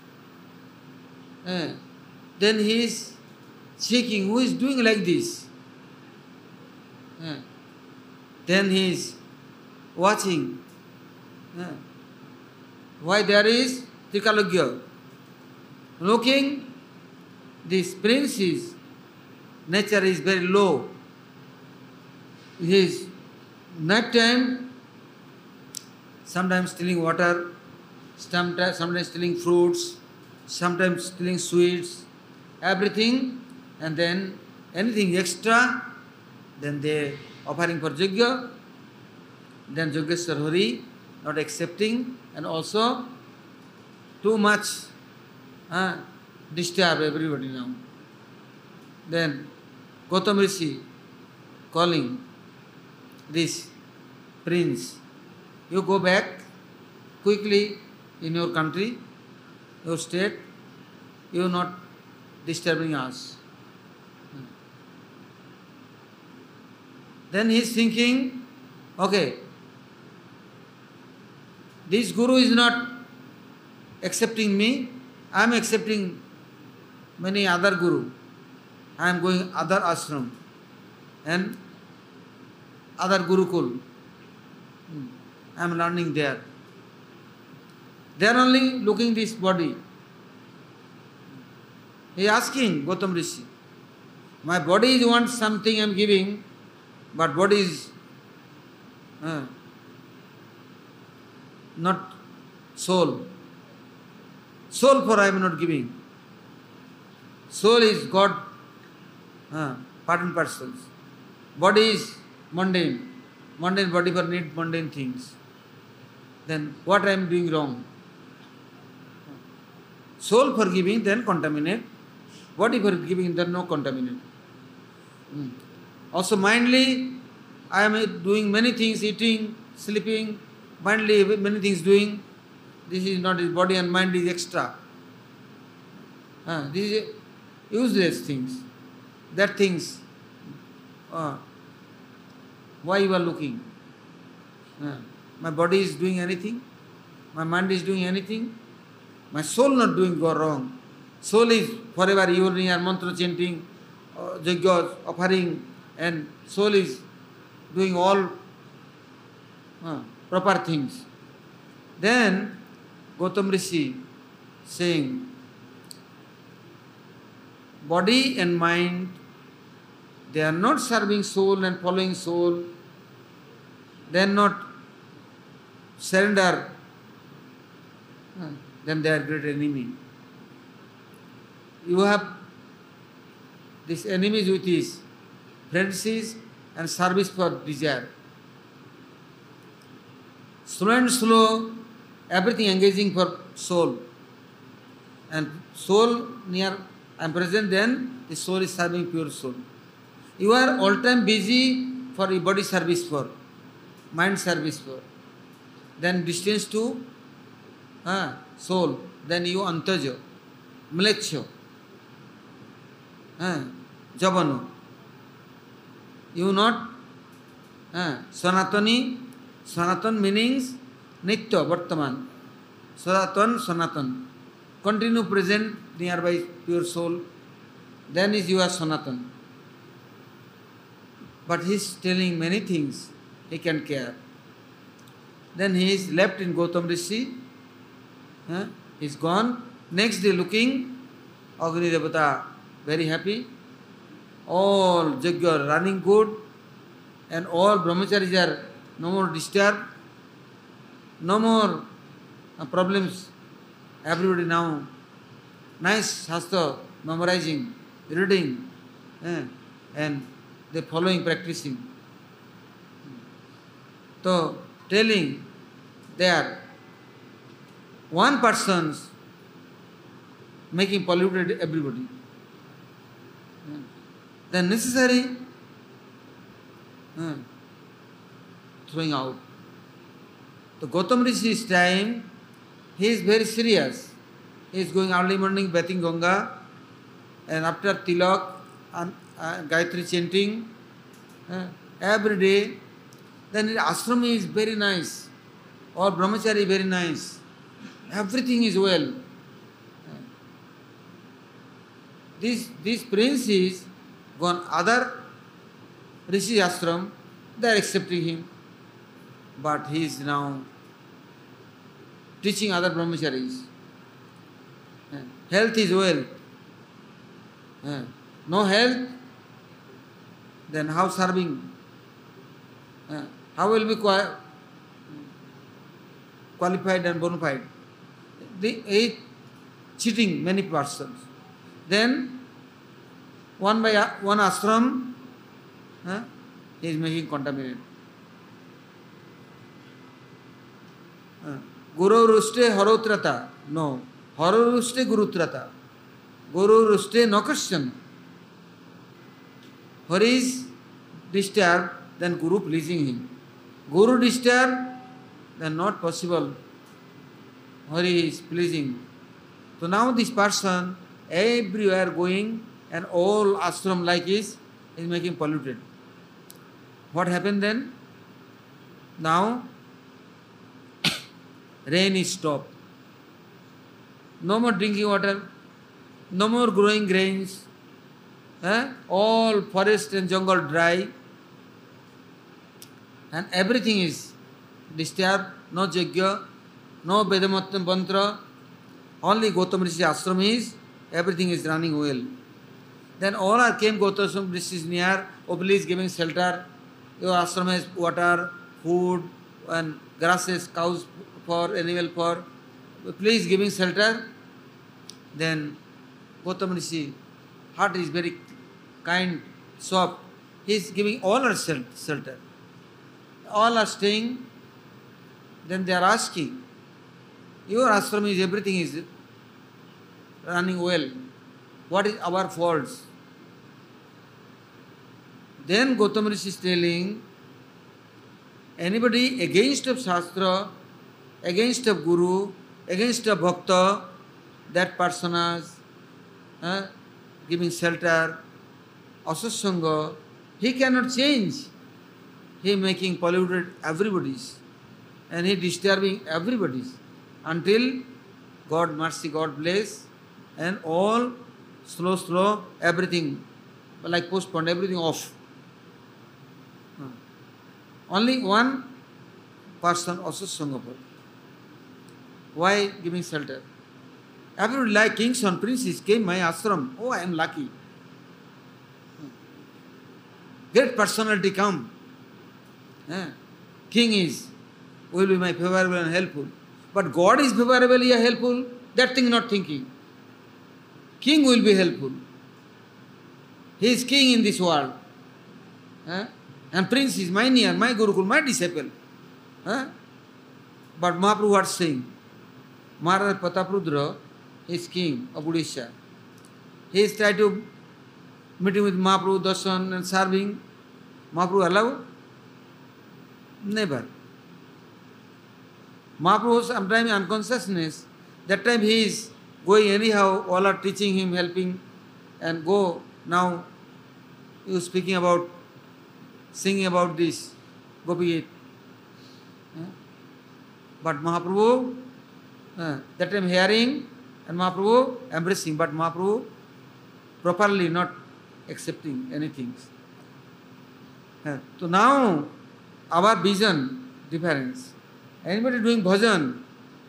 Uh, then he is checking, who is doing like this? Uh, then he is watching. Uh, why there is Trikalogya? Looking, this prince is, nature is very low. His night time, sometimes stealing water, sometimes, sometimes stealing fruits, sometimes stealing sweets, everything, and then anything extra, then they offering for Yajna, then Yajneshwar Hari not accepting, and also too much uh, disturb everybody now. Then Gautam Rishi calling this prince, you go back quickly in your country, your state, you are not disturbing us. Then he is thinking, okay, this guru is not accepting me, I am accepting many other guru. I am going other ashram and other gurukul. I am learning there. They are only looking this body. He is asking Gautam Rishi, my body is wants something I am giving, but body is uh, not soul. Soul for I am not giving. Soul is God, uh, part and parcels. body is mundane. Mundane body for need mundane things. Then what I am doing wrong? Soul forgiving, then contaminate. Body forgiving, then no contaminate. Hmm. Also mindly, I am doing many things, eating, sleeping, mindly many things doing. This is not his body and mind is extra. Uh, this is useless things. That things. Uh, why you are looking? Uh, my body is doing anything? My mind is doing anything? My soul not doing go wrong. Soul is forever urinating and mantra chanting, uh, yajnas, offering, and soul is doing all uh, proper things. Then Gautam Rishi saying, body and mind, they are not serving soul and following soul. They are not surrender. Uh, then they are great enemy. You have this enemies with his friendship and service for desire. Slow and slow, everything engaging for soul. And soul near and present, then the soul is serving pure soul. You are all time busy for your body service for, mind service for. Then distance to uh, soul, then you antajo, mlecho, uh, jabano. You not uh, Sanatani, Sanatan meanings Nitya, Vartaman. Sanatan, Sanatan. Continue present nearby pure soul, then is you are Sanatan. But he is telling many things, he can care. Then he is left in Gautam Rishi, huh? He is gone. Next day looking, Agni Devata very happy, all Yajna running good, and all brahmacharis are no more disturbed, no more uh, problems. Everybody now, nice shastra, memorizing, reading, eh, and they following, practicing. So, telling there, one person's making polluted everybody. Then necessary uh, throwing out. The Gautam Rishi's time, he is very serious. He is going early morning bathing Ganga, and after Tilak and uh, Gayatri chanting uh, every day. Then the ashram is very nice, all brahmachari very nice. Everything is well. This this prince is gone other Rishi ashram, they are accepting him, but he is now teaching other brahmacharis. Health is well. No health, then how serving? How will be qualified and bona fide? The eight cheating many persons. Then one by one ashram, uh, he is making contaminate. Uh, Guru ruste harotrata. No. Haro ruste gurutrata. Guru ruste no question. Hari is disturbed, then Guru pleasing him. Guru disturbed, then not possible. Hari is pleasing. So now this person everywhere going and all ashram like is, is making polluted. What happened then? Now rain is stopped. No more drinking water, no more growing grains, eh? All forest and jungle dry, and everything is disturbed, no yajna, no Vedamatra mantra, only Gautam Rishi ashram is, everything is running well. Then all are came Gautam Rishi is near, oh please giving shelter, your ashram has water, food and grasses, cows for, animal for, please giving shelter. Then Gautam Rishi, heart is very kind, soft. He he is giving all are shelter. All are staying. Then they are asking, your ashram is, everything is running well. What is our faults? Then Gautam Rishi is telling, anybody against of Shastra, against of Guru, against of Bhakta, that person is uh, giving shelter, asatsanga, he cannot change. He making polluted everybody's and he disturbing everybody's until God mercy, God bless, and all slow, slow, everything like postponed, everything off. Only one person asatsanga. Why giving shelter? Everybody like kings and princes came my ashram. Oh, I am lucky. Great personality come. Eh? King is, will be my favorable and helpful. But God is favorable or helpful, that thing not thinking. King will be helpful. He is king in this world. Eh? And prince is my near, my Gurukul, my disciple. Eh? But Mahaprabhu what saying? Maharaj Pataprudra is king of Odisha. He is trying to meeting with Mahaprabhu, darshan and serving. Mahaprabhu allow? Never. Mahaprabhu sometimes unconsciousness, that time he is going anyhow, all are teaching him, helping, and go now you speaking about, singing about this, Gopi Gita. Eh? But Mahaprabhu, uh, that time hearing, and Mahaprabhu embracing, but Mahaprabhu properly not accepting anything. Uh, so now, our vision difference. Anybody doing bhajan,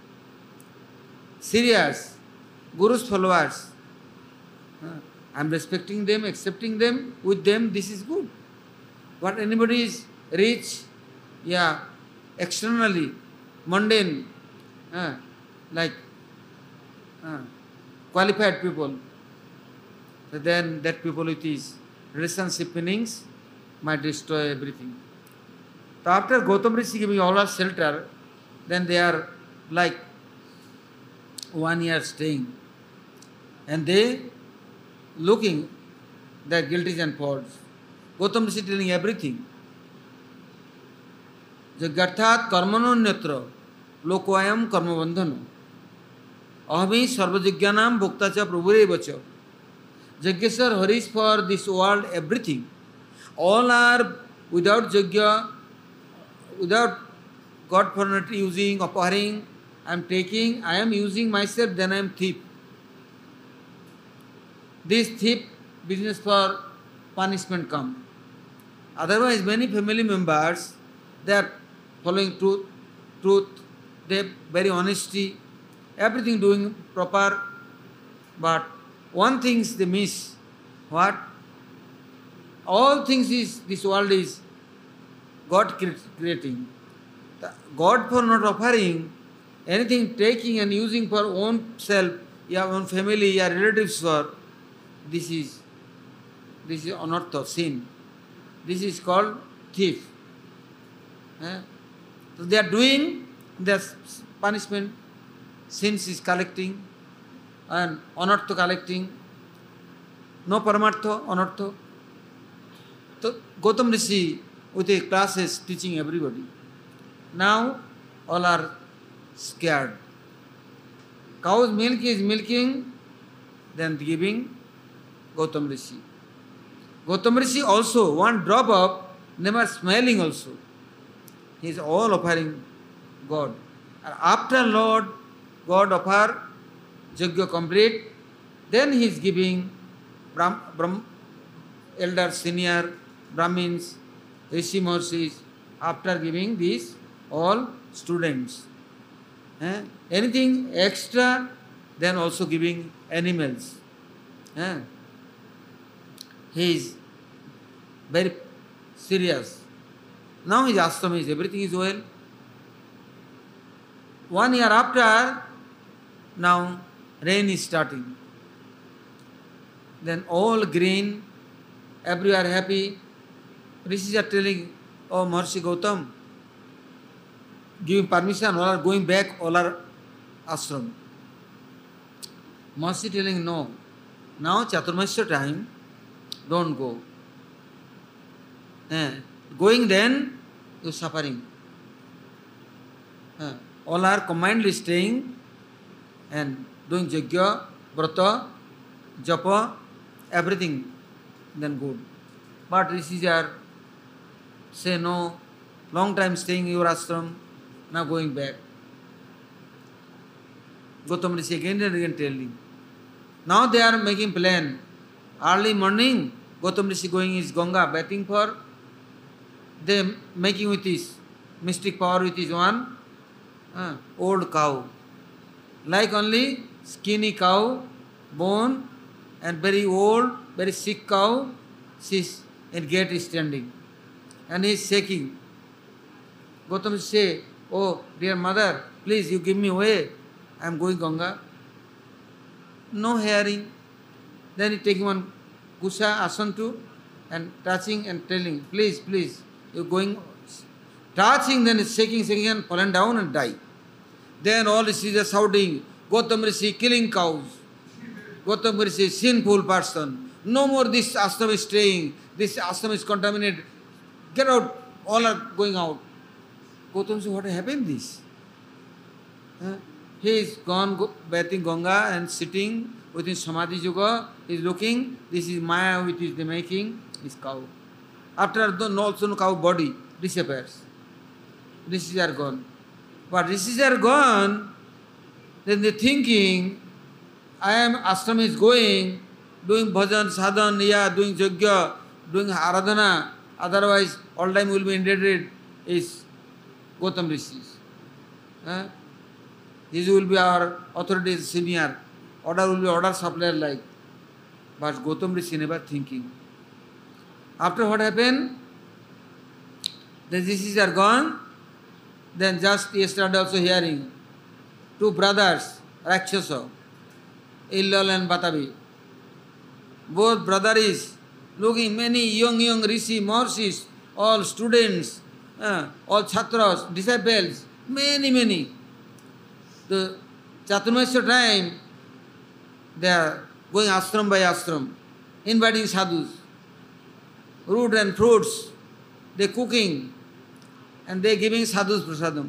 serious, Guru's followers, uh, I am respecting them, accepting them, with them this is good. But anybody is rich, yeah, externally, mundane, uh, like uh, qualified people, so then that people with his relationship meanings might destroy everything. So after Gautam Rishi giving all our shelter, then they are like one year staying. And they looking their guilties and faults. Gautam Rishi telling everything. Jagathat karmanonyatra lokoayam karmabandhano ahami sarvajigyanam bhoktacha prabhurevacha. Jagyasar Harish for this world everything. All are without Jagya, without God for not using, offering, I am taking, I am using myself, then I am thief. This thief business for punishment come. Otherwise, many family members, they are following truth, truth, they have very honesty, everything doing proper, but one thing they miss. What? All things is, this world is God creating. God for not offering, anything taking and using for own self, your own family, your relatives for, this is, this is anartha, sin. This is called thief. Eh? So they are doing their punishment, sins is collecting, and anartha collecting, no paramartha, anartha. So Gautam Rishi with a classes teaching everybody. Now all are scared. Cow's milk is milking, then giving Gautam Rishi. Gautam Rishi also one drop of never smelling also. He is all offering God. And after Lord, God offer Yajna complete, then he is giving Brahm, Brahm, elder, senior, Brahmins, Rishi Mahorshis, after giving these all students. Eh? Anything extra, then also giving animals. Eh? He is very serious. Now his ashram is, everything is well. One year after, now rain is starting. Then all green, everywhere happy, Rishis are telling, oh Maharshi Gautam, giving permission, all are going back, all are ashram. Maharshi telling, no, now Chaturmasya time, don't go. Eh, going then, you are suffering. Eh, all are combinedly staying and doing yajna, vrata, japa, everything, then good. But rishis are say no, long time staying in your ashram, now going back. Gautam Rishi again and again telling. Now they are making plan. Early morning, Gautam Rishi going is Ganga bathing for. They making with his mystic power with his one uh, old cow. Like only skinny cow, bone, and very old, very sick cow, she's in gate is standing. And he is shaking. Gautam say, oh dear mother, please you give me way. I am going Ganga. No hearing. Then he taking one kusha asan to and touching and telling, please, please, you going touching, then shaking, shaking and falling down and die. Then all rishis are shouting, Gautam Rishi killing cows. Gautam Rishi sinful person. No more this ashram is staying. This ashram is contaminated. Get out. All are going out. Gautam Rishi, what happened this? Huh? He is gone go, bathing Ganga and sitting within Samadhi Yoga. He is looking. This is Maya which is the making his cow. After the also no cow body disappears. Rishis are gone. But rishis are gone, then they thinking, I am ashram is going, doing bhajan, sadhan, yeah, doing yajna, doing aradhana, otherwise all time will be indebted is Gautam Rishis. Eh? These will be our authorities, senior. Order will be order supplier like. But Gautam Rishi never thinking. After what happened? The rishis are gone. Then just yesterday also hearing, two brothers, Rakshasa, Illal and Batavi. Both brother is looking many young, young rishi, Maharshis, all students, uh, all chhatras, disciples, many, many. The Chaturmasya time, they are going ashram by ashram, inviting sadhus, root and fruits, they cooking, and they giving sadhus prasadam.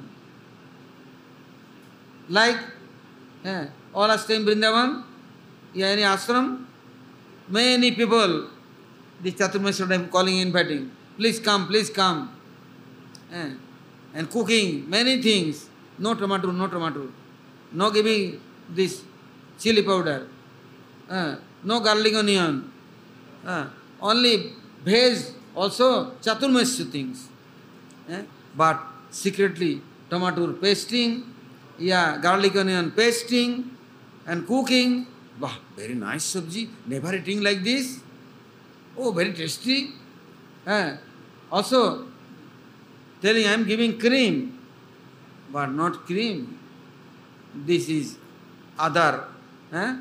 Like, eh, all are staying in Vrindavan, yeah, any ashram, many people, this Chaturmasya time calling, inviting, please come, please come. Eh, and cooking, many things, no tomato, no tomato, no giving this chili powder, uh, no garlic onion, uh, only veg, also Chaturmasya things. Eh? But secretly tomato pasting, yeah, garlic onion pasting and cooking. Wow, very nice sabji, never eating like this. Oh, very tasty. Eh? Also telling I am giving cream, but not cream. This is other eh?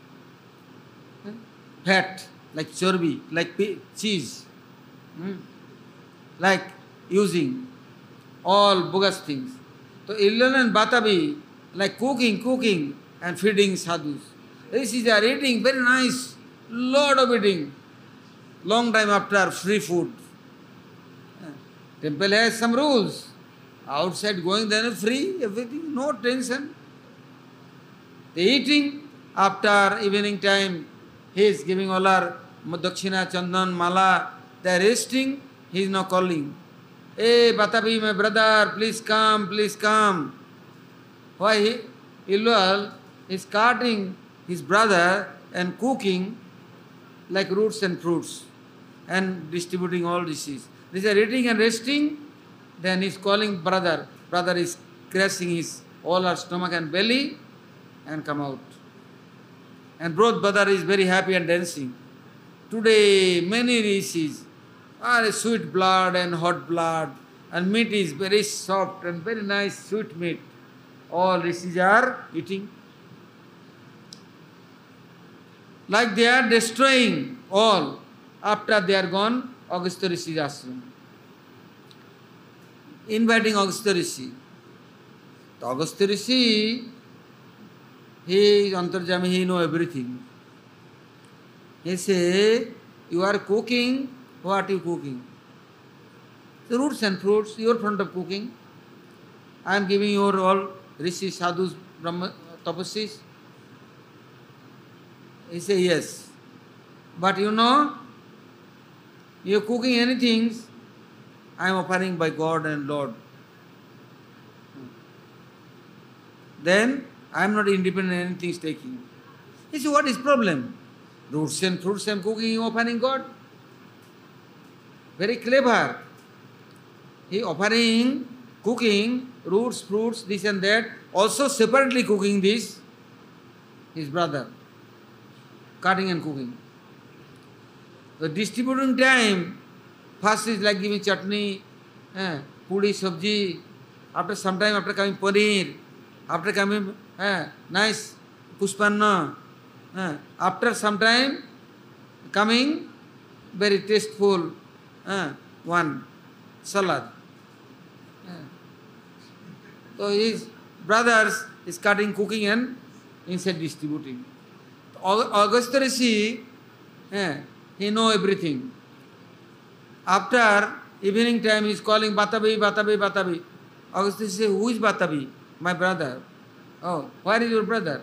fat, like chorbi, like cheese, hmm? like using all bogus things. So Illal and Batavi, like cooking, cooking and feeding sadhus. Rishis are eating very nice, lot of eating. Long time after free food. Temple has some rules. Outside going then free, everything, no tension. They eating, after evening time, he is giving all our dakshina, chandan, mala, they are resting, he is now calling. Hey Batavi, my brother, please come, please come. Why he, Illal is cutting his brother and cooking like roots and fruits and distributing all dishes. These are eating and resting, then he is calling brother. Brother is crashing his all our stomach and belly and come out. And both brother is very happy and dancing. Today many rishis are sweet blood and hot blood, and meat is very soft and very nice sweet meat. All rishis are eating. Like they are destroying all. After they are gone, Agastya Rishi's ashram. Inviting Agastya Rishi. The Agastya Rishi, he is Antarjami, he knows everything. He say, you are cooking, what are you cooking? The roots and fruits, your front of cooking. I am giving you all Rishi, Sadhus, Brahma, Tapasis. He say, yes. But you know, you are cooking anything, I am offering by God and Lord. Then I am not independent, anything is taking. He said, what is problem? Roots and fruits I am cooking, you offering God. Very clever. He offering, cooking, roots, fruits, this and that. Also separately cooking this, his brother. Cutting and cooking. The distributing time, first is like giving chutney, eh, puri, sabji, after some time, after coming paneer, after coming eh, nice pushpanna, eh, after some time coming very tasteful eh, one salad. Eh. So his brothers is cutting, cooking and inside distributing. Agastya Rishi, eh, he know everything. After evening time, he is calling Batabi, Batabi, Batabi. Agastya Rishi say, who is Batabi? My brother. Oh, where is your brother?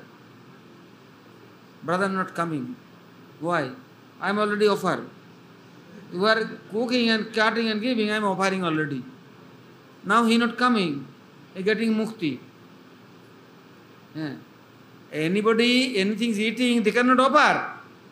Brother not coming. Why? I am already offered. You are cooking and cutting and giving, I am offering already. Now he not coming. He getting mukti. Yeah. Anybody, anything is eating, they cannot offer.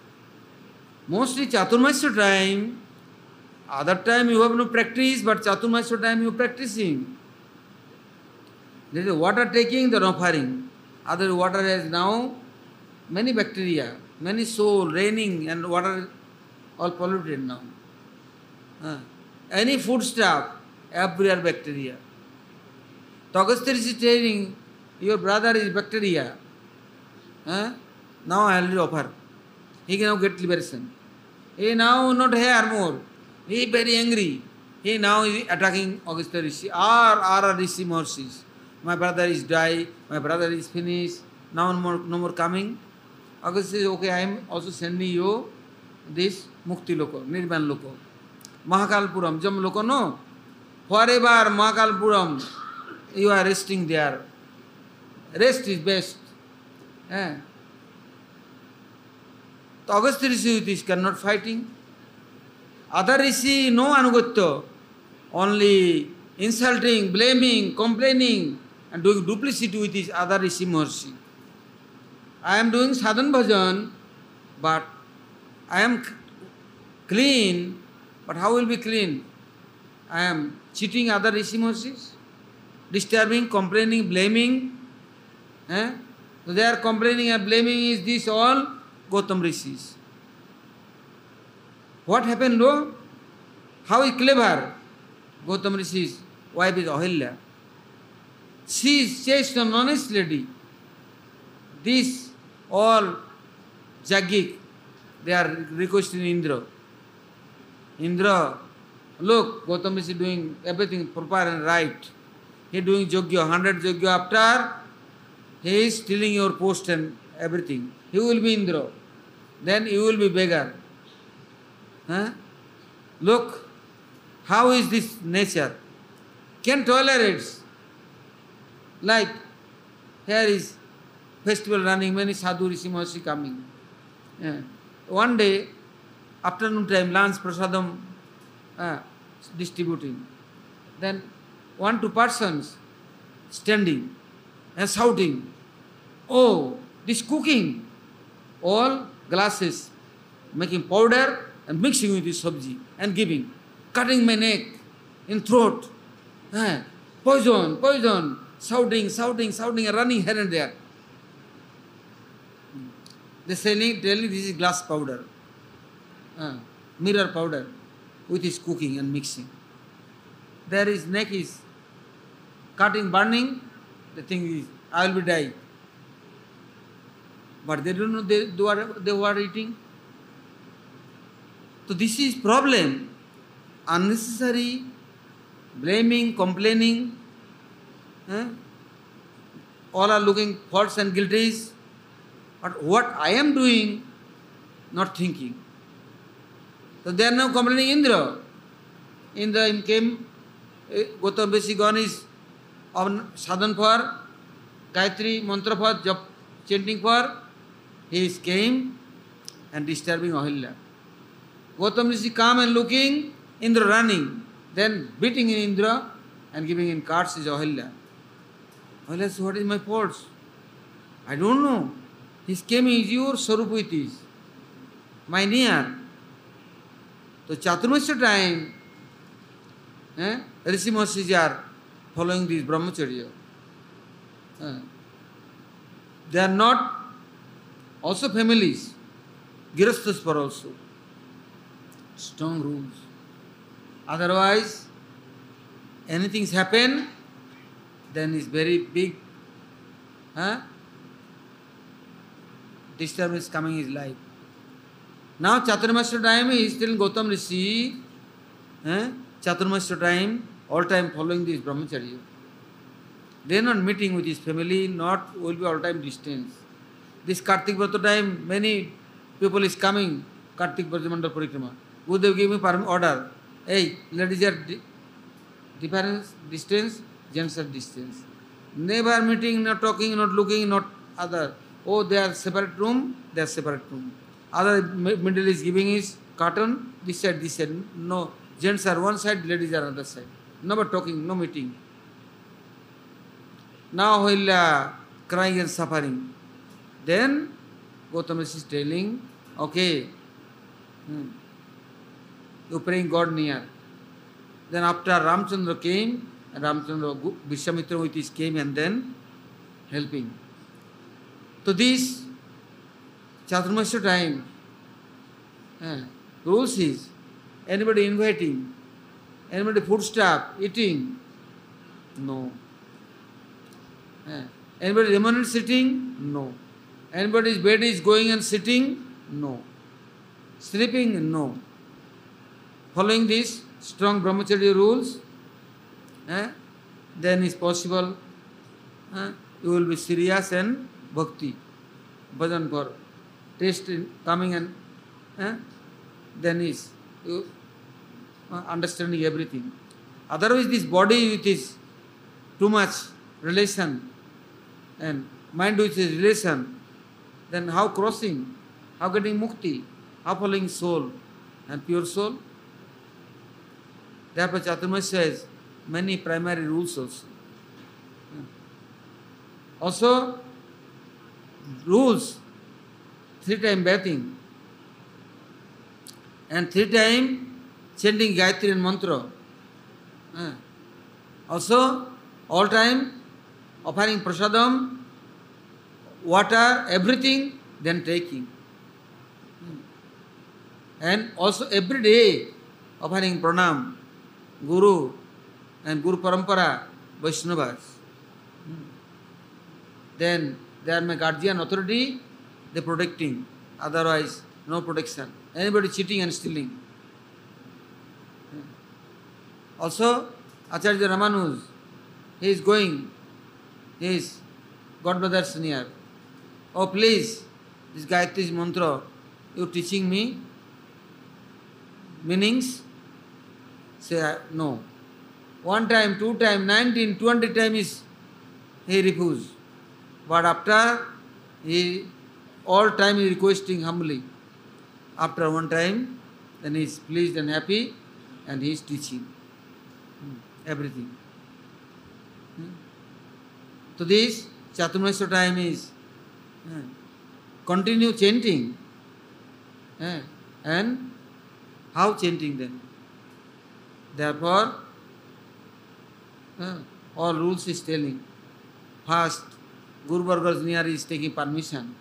Mostly Chaturmasya time, other time you have no practice, but Chaturmasya time you are practicing. There is water taking, then offering. Other water has now many bacteria, many soul, raining and water all polluted now. Uh, any food stuff, everywhere bacteria. Agastya Rishi is telling, your brother is bacteria. Uh, now I already offer. He can now get liberation. He now not here more. He is very angry. He now is attacking Agastya Rishi. Or, or Rishi Mahorshis. My brother is died, my brother is finished, now no more, no more coming. Agastya says, okay, I am also sending you this Mukti Loko, Nirvan Loko. Mahakalpuram, Jam Loko, no. Forever Mahakalpuram, you are resting there. Rest is best. Eh? So Agastya Rishi with this cannot fighting. Other Rishi, no Anugatya, only insulting, blaming, complaining, and doing duplicity with his other Rishi Mahorshi. I am doing sadhan bhajan, but I am clean, but how will be clean? I am cheating other Rishi Mahorshis, disturbing, complaining, blaming. Eh? So they are complaining and blaming is this all Gautam Rishis. What happened though? How is clever? Gautam Rishi's wife is Ahilya. She is chaste and honest lady. This all Jagik, they are requesting Indra. Indra, look, Gautam Rishi doing everything proper and right. He is doing Yogya, one hundred Yogya after, he is stealing your post and everything. He will be Indra. Then you will be beggar. Huh? Look, how is this nature? Can tolerate. Like, here is festival running, many sadhu Rishi Mahorshi coming. Yeah. One day, afternoon time, lunch, prasadam, uh, distributing. Then one, two persons standing and shouting, oh, this cooking, all glasses, making powder and mixing with this sabji and giving, cutting my neck, in throat, uh, poison, poison, shouting, shouting, shouting and running here and there. They saying, telling this is glass powder, uh, mirror powder, with his cooking and mixing. There his neck is cutting, burning, the thing is, I will be dying. But they don't know they, they, are, they were eating. So this is problem. unnecessary blaming, complaining. Eh? All are looking faults and guilties. But what I am doing, not thinking. So they are now complaining Indra. Indra came, Gautam Rishi gone is on sadhan for Gayatri mantra for jap chanting for. He is came and disturbing Ahilya. Gautam Rishi come and looking, Indra running, then beating in Indra and giving in cards is Ahilya. Ahilya says, what is my faults? I don't know. His came is your Sarupa it is. My near. So Chaturmasya time, eh, Rishi Mahashis are following this Brahmacharya. Eh. They are not also families. Girasthas also. Strong rules. Otherwise, anything happen, then is very big huh? disturbance coming in his life. Now Chaturmasya time is still Gautam Rishi, eh? Chaturmasya time, all time following this Brahmacharya. They are not meeting with his family, not will be all time distance. This Kartik Vrata time, many people is coming, Kartik Brajamandal Parikrama. Gurudev gave me order, hey, ladies are di difference, distance, gents are distance. Never meeting, not talking, not looking, not other. Oh, they are separate room, they are separate room. Other middle is giving his carton, this side, this side. No, gents are one side, ladies are other side. Never talking, no meeting. Now he'll uh, crying and suffering. Then Gautam Rishi is telling, okay, hmm, you praying God near. Then after Ramchandra came, and Ramchandra, Vishwamitra with his came and then helping. So this Chaturmasya time, eh, rules is, anybody inviting, anybody food stuff, eating, no. Eh, anybody remaining sitting, no. Anybody's bed is going and sitting, no. Sleeping, no. Following these strong Brahmacharya rules, eh, then is possible, eh, you will be serious and bhakti, bhajan for taste in coming and eh, then is you uh, understanding everything. Otherwise this body with is too much relation and mind with is relation, then how crossing, how getting mukti, how following soul and pure soul. Therefore Chaturmasya says many primary rules also. Also rules, three time bathing and three time chanting Gayatri and mantra. Also all time offering prasadam, water, everything, then taking. And also every day offering pranam, Guru and Guru Parampara, Vaishnavas. Then they are my guardian authority, they protecting. Otherwise, no protection. Anybody cheating and stealing. Also, Acharya Ramanus, he is going, he is godmother's near. Oh please, this Gayatri's mantra, you teaching me meanings? Say no. One time, two time, nineteen, twenty times he refused. But after he all time he requesting humbly. After one time, then he is pleased and happy and he is teaching everything. So this Chaturmasya time is uh, continue chanting. Uh, and how chanting then? Therefore, uh, all rules is telling. First, Guru Varga's near is taking permission.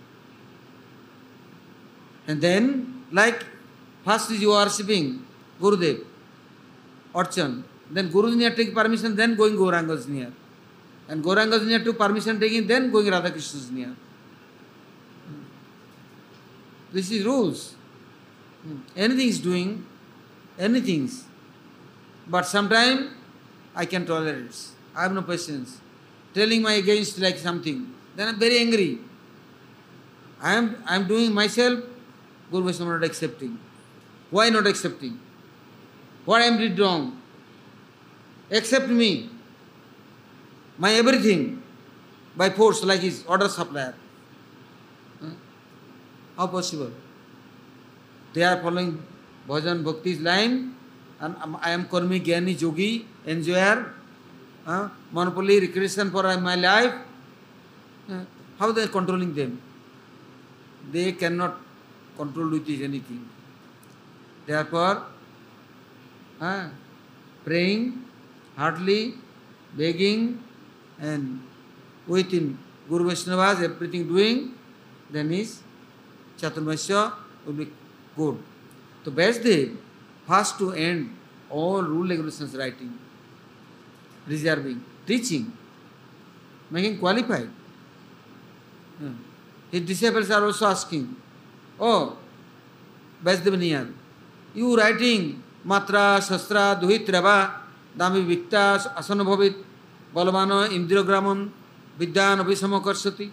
And then, like, first is you worshipping Gurudev, Archan. Then Guru's near taking permission, then going Gauranga's near. And Gauranga's near to permission taking, then going Radha Krishna's near. This is rules. Anything is doing, anything. But sometimes I can tolerate it. I have no patience. Telling my against like something, then I'm very angry. I am I am doing myself, Guru Vaishnava not accepting. Why not accepting? What I am did wrong? Accept me, my everything, by force like his order supplier. Huh? How possible? They are following bhajan bhakti's line, and I am karmi, gyani, yogi, enjoyer, uh, monopoly, recreation for my life. Uh, how they are controlling them? They cannot control with anything. Therefore, uh, praying heartily, begging, and within Guru Vaishnavas, everything doing, then his Chaturmasya will be good. So Vyasdev, first to end all rule regulations writing, reserving, teaching, making qualified. Yeah. His disciples are also asking, oh, Vyasdev Niyar, you writing Matra, Shastra, Duhit, Rava, Dami Vikta, Asanubhavit, Balavana, Indiragramam, Vidyan, Abhisamo Karsati.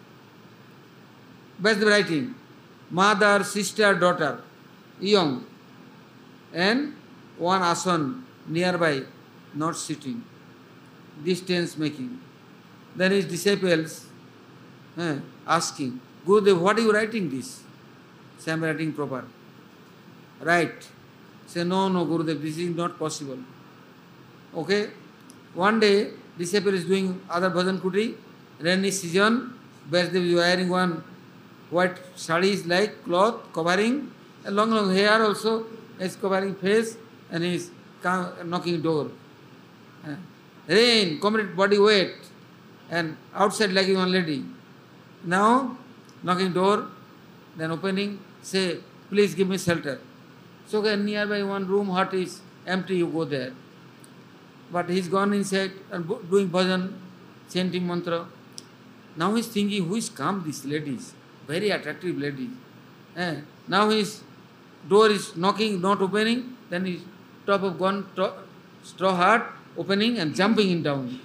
Vyasdev writing, mother, sister, daughter, young, and one asan nearby, not sitting, distance making. Then his disciples eh, asking, Gurudev, what are you writing this? Say, I am writing proper. Right. Say, no, no, Gurudev, this is not possible. Okay. One day, disciple is doing other bhajan kuti, rainy season, Vyasdev is wearing one white sari is like cloth covering, a long, long hair also is covering face, and he is knocking door. Uh, rain, complete body weight, and outside like one lady. Now, knocking door, then opening, say, please give me shelter. So okay, nearby one room, hut is empty, you go there. But he's gone inside and doing bhajan, chanting mantra. Now he's thinking, who is come, these ladies? Very attractive ladies. Eh? Now his door is knocking, not opening, then his top of one straw hut opening and jumping in down.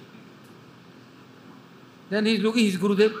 Then he's looking his Gurudev.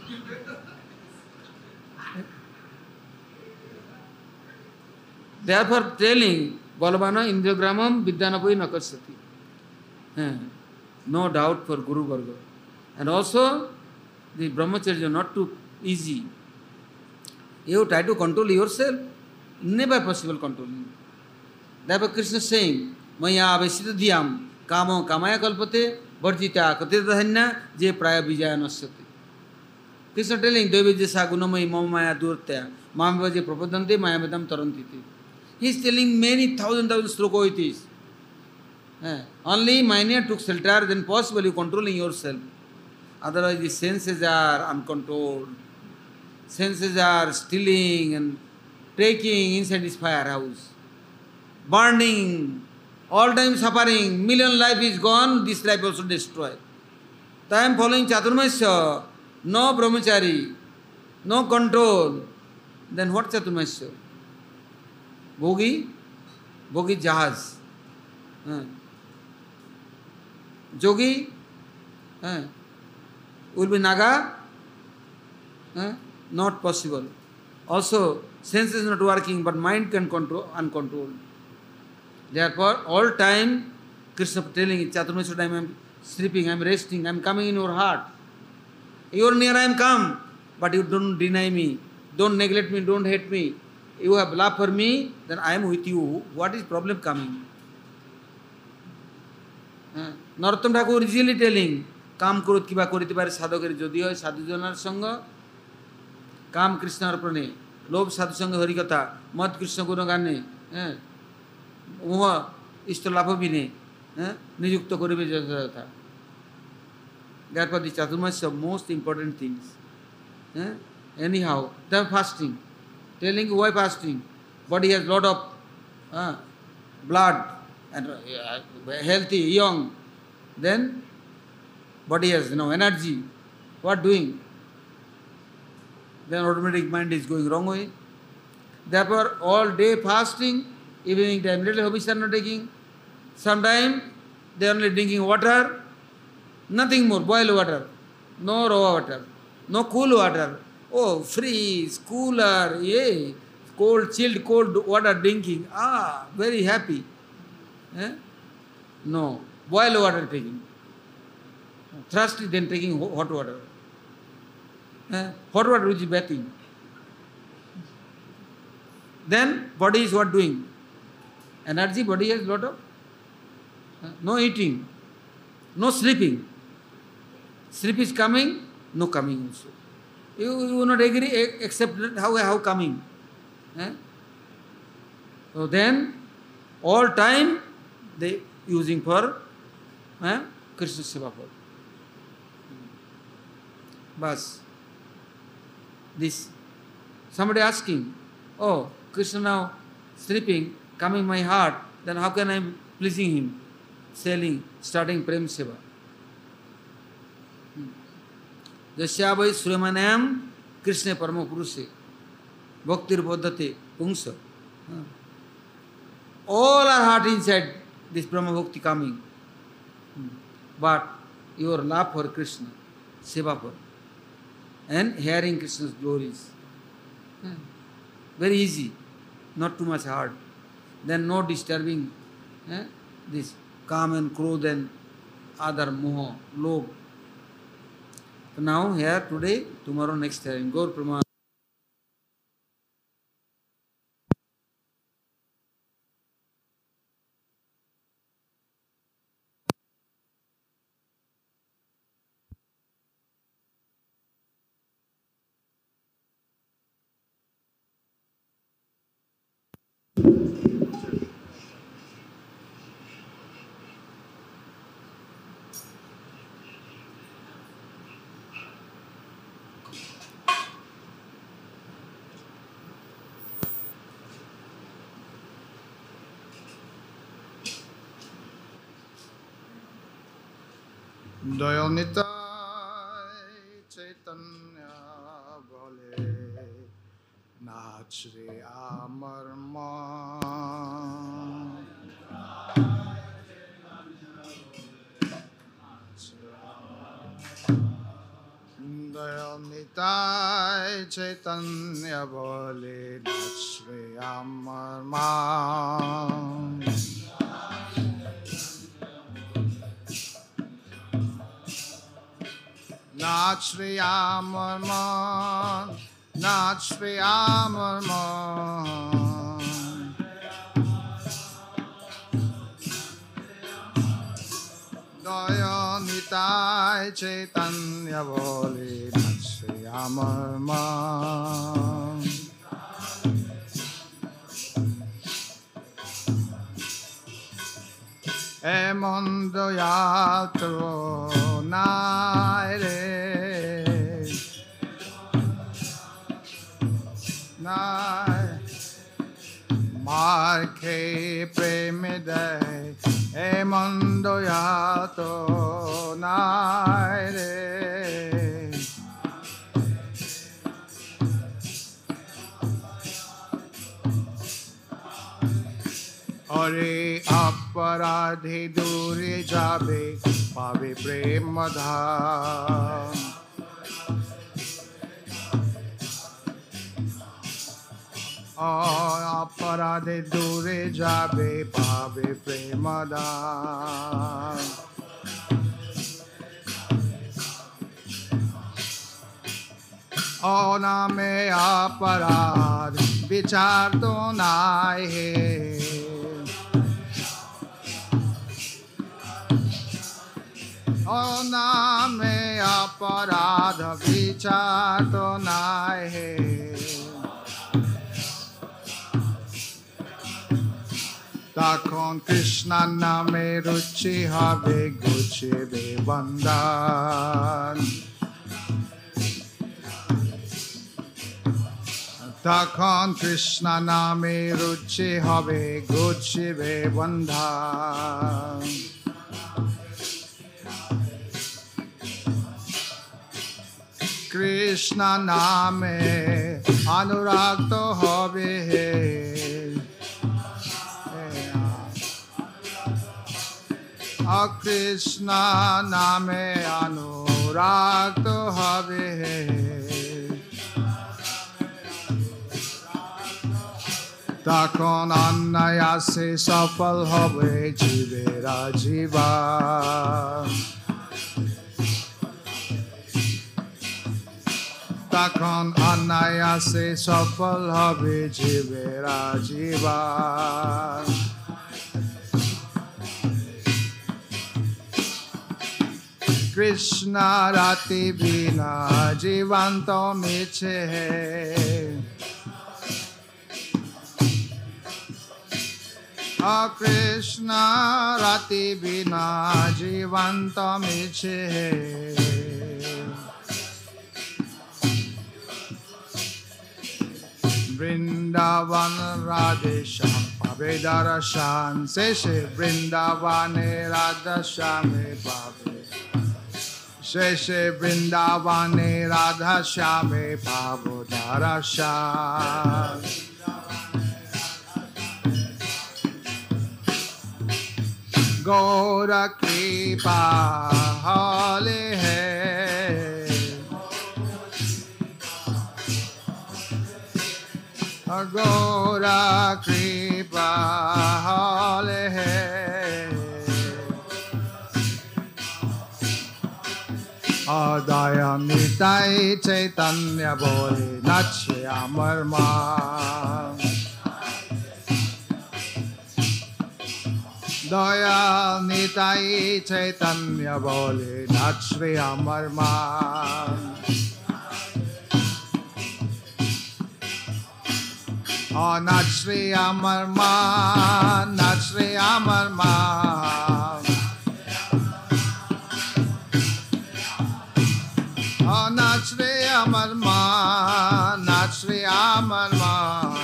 Therefore telling, Balavana Indragramam Vidyanapai Nakarsati. Eh? No doubt for Guru Varga. And also, the brahmacharya not too easy. You try to control yourself, never possible controlling. Therefore Krishna is saying, Maya avesita dhyam kamo kamaya kalpate varjita katitadhanya je praya vijaya nasyati. Krishna telling, Devijasa gunamai mama maya durtya mamava je prapadante mayamedam tarantiti. He is telling many thousand thousand sloka it is. Eh, only Mainya took shelter, then possible you controlling yourself. Otherwise the senses are uncontrolled. Senses are stealing and taking inside this firehouse. Burning, all time suffering, million life is gone, this life also destroyed. So I am following Chaturmasya, no brahmachari, no control. Then what Chaturmasya? Bhogi? Bhogi Jahaz. Uh. Jogi? Uh. Will be Naga? Uh. Not possible. Also, sense is not working, but mind can control uncontrolled. Therefore, all time, Krishna telling Chaturmasya time I am sleeping, I am resting, I am coming in your heart. You are near, I am come, but you don't deny me, don't neglect me, don't hate me. You have love for me, then I am with you. What is problem coming? Uh, Narottam Thakur is easily telling, Kam kurut kiba korite pare sadhokeri jodi hoy sadhu jonar sanga, Kam Krishna arpane, Lob sadhu sanga harikatha, Mat Krishna gunagane, eh, Moha ishta labha bine, eh, niyukta koribe jatha. Therefore, the Chaturmasya are most important things. Eh? Anyhow, they are fasting. Telling you why fasting? Body has lot of uh, blood and uh, healthy, young. Then body has you know energy. What doing? Then automatic mind is going wrong way. Therefore, all day fasting, evening time little hobbies are not taking. Sometimes they are only drinking water, nothing more, boiled water, no raw water, no cool water. Oh, freeze, cooler, yay, cold, chilled, cold water drinking. Ah, very happy. Eh? No, boiled water taking. Thirsty, then taking hot water. Eh? Hot water which is bathing. Then body is what doing? Energy, body has lot of. Eh? No eating, no sleeping. Sleep is coming, no coming also. You, you will not agree except how, how coming. Eh? So then, all time they using for eh? Krishna Seva for. Bas. This. Somebody asking, oh, Krishna now sleeping, coming my heart, then how can I be pleasing him? Selling, starting Prem Seva. Jasya vai Suramanam Krishna Parama Purushe Bhaktir Bodhate Pungsa. All are heart inside this Brahma Bhakti coming. But your love for Krishna, Seva for, and hearing Krishna's glories. Very easy, not too much hard. Then no disturbing eh, this calm and krodh and other moha, lobh. So now here today, tomorrow next time. Gaur Praman. Dayal Nitai Chaitanya Bole Nath Shri Amar Man Dayal Nitai Chaitanya Bole Nath Shri Amar Man Nath Shri Amar Man, Nath Shri Amar Man. Daya Nitai Chaitanya Bole Nath Shri Amar Man. Emon Doyatro Naire Nai Marke Premide Emon Doyato Naire Ore aparadhe dure jabe pave prem dham aparadhe dure jabe pave prem dham O name aparad vichar to nai hai O name aparadha vichar to nai hai Takhon Krishna name ruchi habe guchibe bandhan Takhon Krishna name ruchi habe guchibe bandhan Krishna name anuragto hobe Krishna name anuragto habe তখন অনায়াসে সফল হবে জীবেরা জীবন তখন অনায়াসে সফল হবে জীবেরা জীবন কৃষ্ণ রাতি বিনা জীবন তো মিছে Krishna rati bina jivanta miche Vrindavan Radhesham Pabe Darashan Seshe Vrindavane Radhashame Pabe Seshe Vrindavane Radhashame Pabe Darashan Gora Kripa Hale Hai Gora Kripa Hale Hai Adaya Nitai Chaitanya Bole Nache Amar Maan Dayal Nitai Chaitanya Bole Nachri Amar Maan Oh Nachri Amar Maan Nachri Amar Maan Oh Nachri Amar Maan Nachri Amar Maan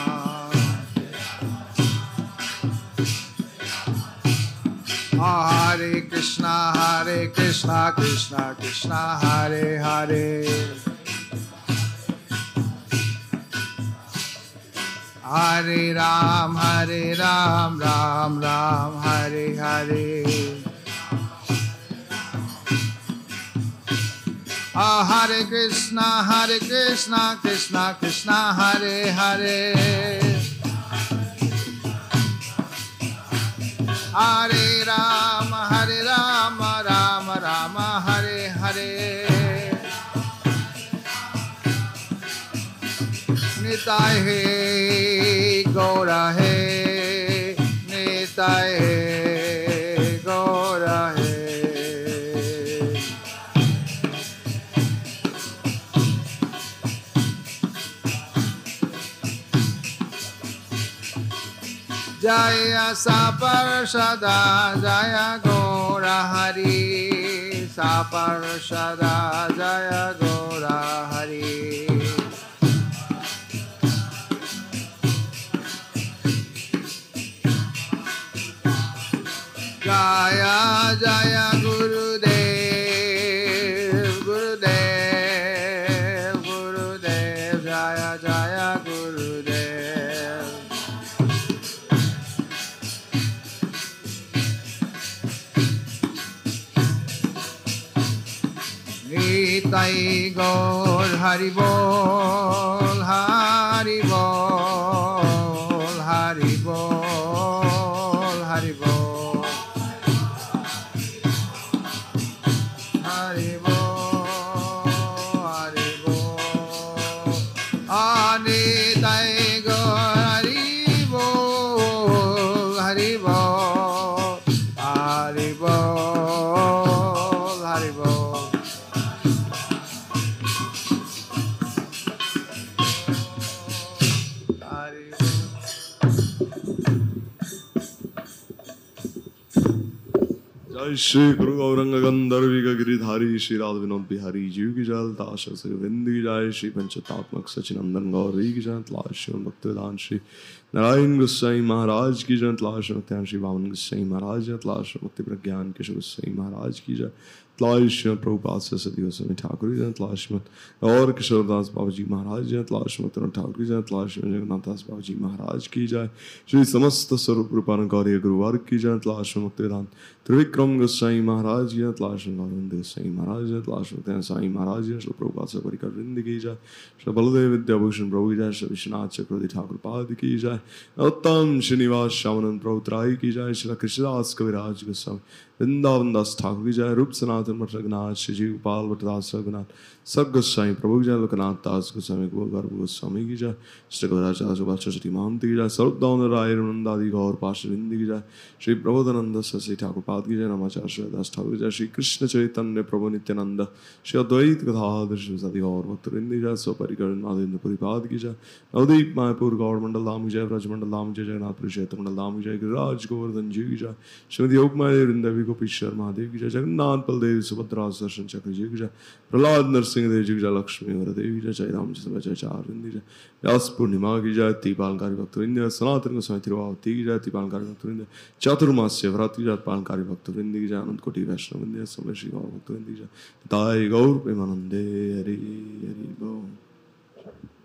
Hare Krishna, Hare Krishna, Krishna Krishna, Hare Hare. Hare Ram, Hare Ram, Ram Ram, Hare Hare. Oh, Hare Krishna, Hare Krishna, Krishna Krishna, Hare Hare. Hare Rama, Hare Rama, Rama Rama, Hare Hare. Nitai He, Gaura He, Nitai He, Gaura He. Jaya Saparshada, Jaya Gaura Hari, Saparshada, Jaya Gaura Hari. Jaya Jaya Gurudev, Gurudev, Gurudev, Jaya Jaya Gurudev. Nitai Gaur Hari Bol, Hari Bol, Hari Bol, Hari Bol. Shri Guru Gauranga Gandharvika Giridhari Shri Radha Vinod Bihari Jiv ki Jal Tasha Se Vindi Jai Shri Panchatatmak Sachinandan Gauri ki Jal Tlash Shri Bhaktivedanta Shri Narayan Goswami Maharaj ki Jal Tlash Shri Shri Vaman Goswami Maharaj Tlash Shri Bhakti Pragyan Keshav Goswami Maharaj ki Jal तलाश प्रभुपाद सरस्वती गोस्वामी ठाकुर जी तलाश और किशोरदास बाबा जी महाराज जी तलाश ठाकुर जी तलाश जगन्नाथ दास बाबा जी महाराज की जाए। श्री समस्त स्वरूप रूपान गौरी गुरुवार की जाए तलाश मुक्तिदान त्रिविक्रम गोस्वामी महाराज जी तलाश गोविंद गोस्वामी महाराज जी तलाश साई महाराज जी श्री प्रभुपाद से परिकर वृंद की जाए। श्री बलदेव विद्याभूषण प्रभु की जाए। श्री विश्वनाथ चक्रवर्ती ठाकुर पाद की जाए। उत्तम श्रीनिवास श्यामानंद प्रभु त्राई की जाए। श्री कृष्णदास कविराज गोस्वामी वृंदावन दास ठाकुर की जाए। रूप सनातन मठ रघुनाथ श्री जी गोपाल भट्टदास रघुनाथ सब गोस्वामी प्रभु की जाए। लोकनाथ दास गोस्वामी गर्भ गोस्वामी की जाए। श्री गौराचार्य सरस्वती महंत की जाए। सर्वदान राय नंदादि गौर पार्षविंद की जाए। श्री प्रबोधानंद सरस्वती ठाकुर पाद की जाए। नमाचार्य दास ठाकुर की जाए। श्री कृष्ण चैतन्य प्रभु नित्यानंद श्री अद्वैत गदाधर श्री गौर भक्तवृंद की जाए। स्वपरिकर नादेन्द्रपुरी पाद की जाए। नवदीप मायापुर गौर मंडल धाम की जाए। ब्रजमंडल धाम की जय। जगन्नाथपुरी क्षेत्र मंडल धाम की जय। गिरिराज गोवर्धन जी की जाए। श्रीमती योगमाया वृंदवी गोपीश्वर महादेव की जय। जगन्नाथ बलदेव सुभद्रा सुदर्शन चक्र जी की जय। प्रहलाद नरसिंह देव जी की जय। लक्ष्मी वरदेव की जय। जय रामचंद्र जय चारविंद की जय। व्यास पूर्णिमा की जय। दीपालकारी भक्तवृंद सनातन गोस्वामी तिरुवावती की जय। दीपालकारी भक्तवृंद चातुर्मास्य व्रत की जय। पालकारी भक्तवृंद की जय। अनंत कोटि वैष्णव वृंद समय श्री गौर भक्तवृंद की जय। ताई गौर प्रेमानंदे हरि हरि बोल।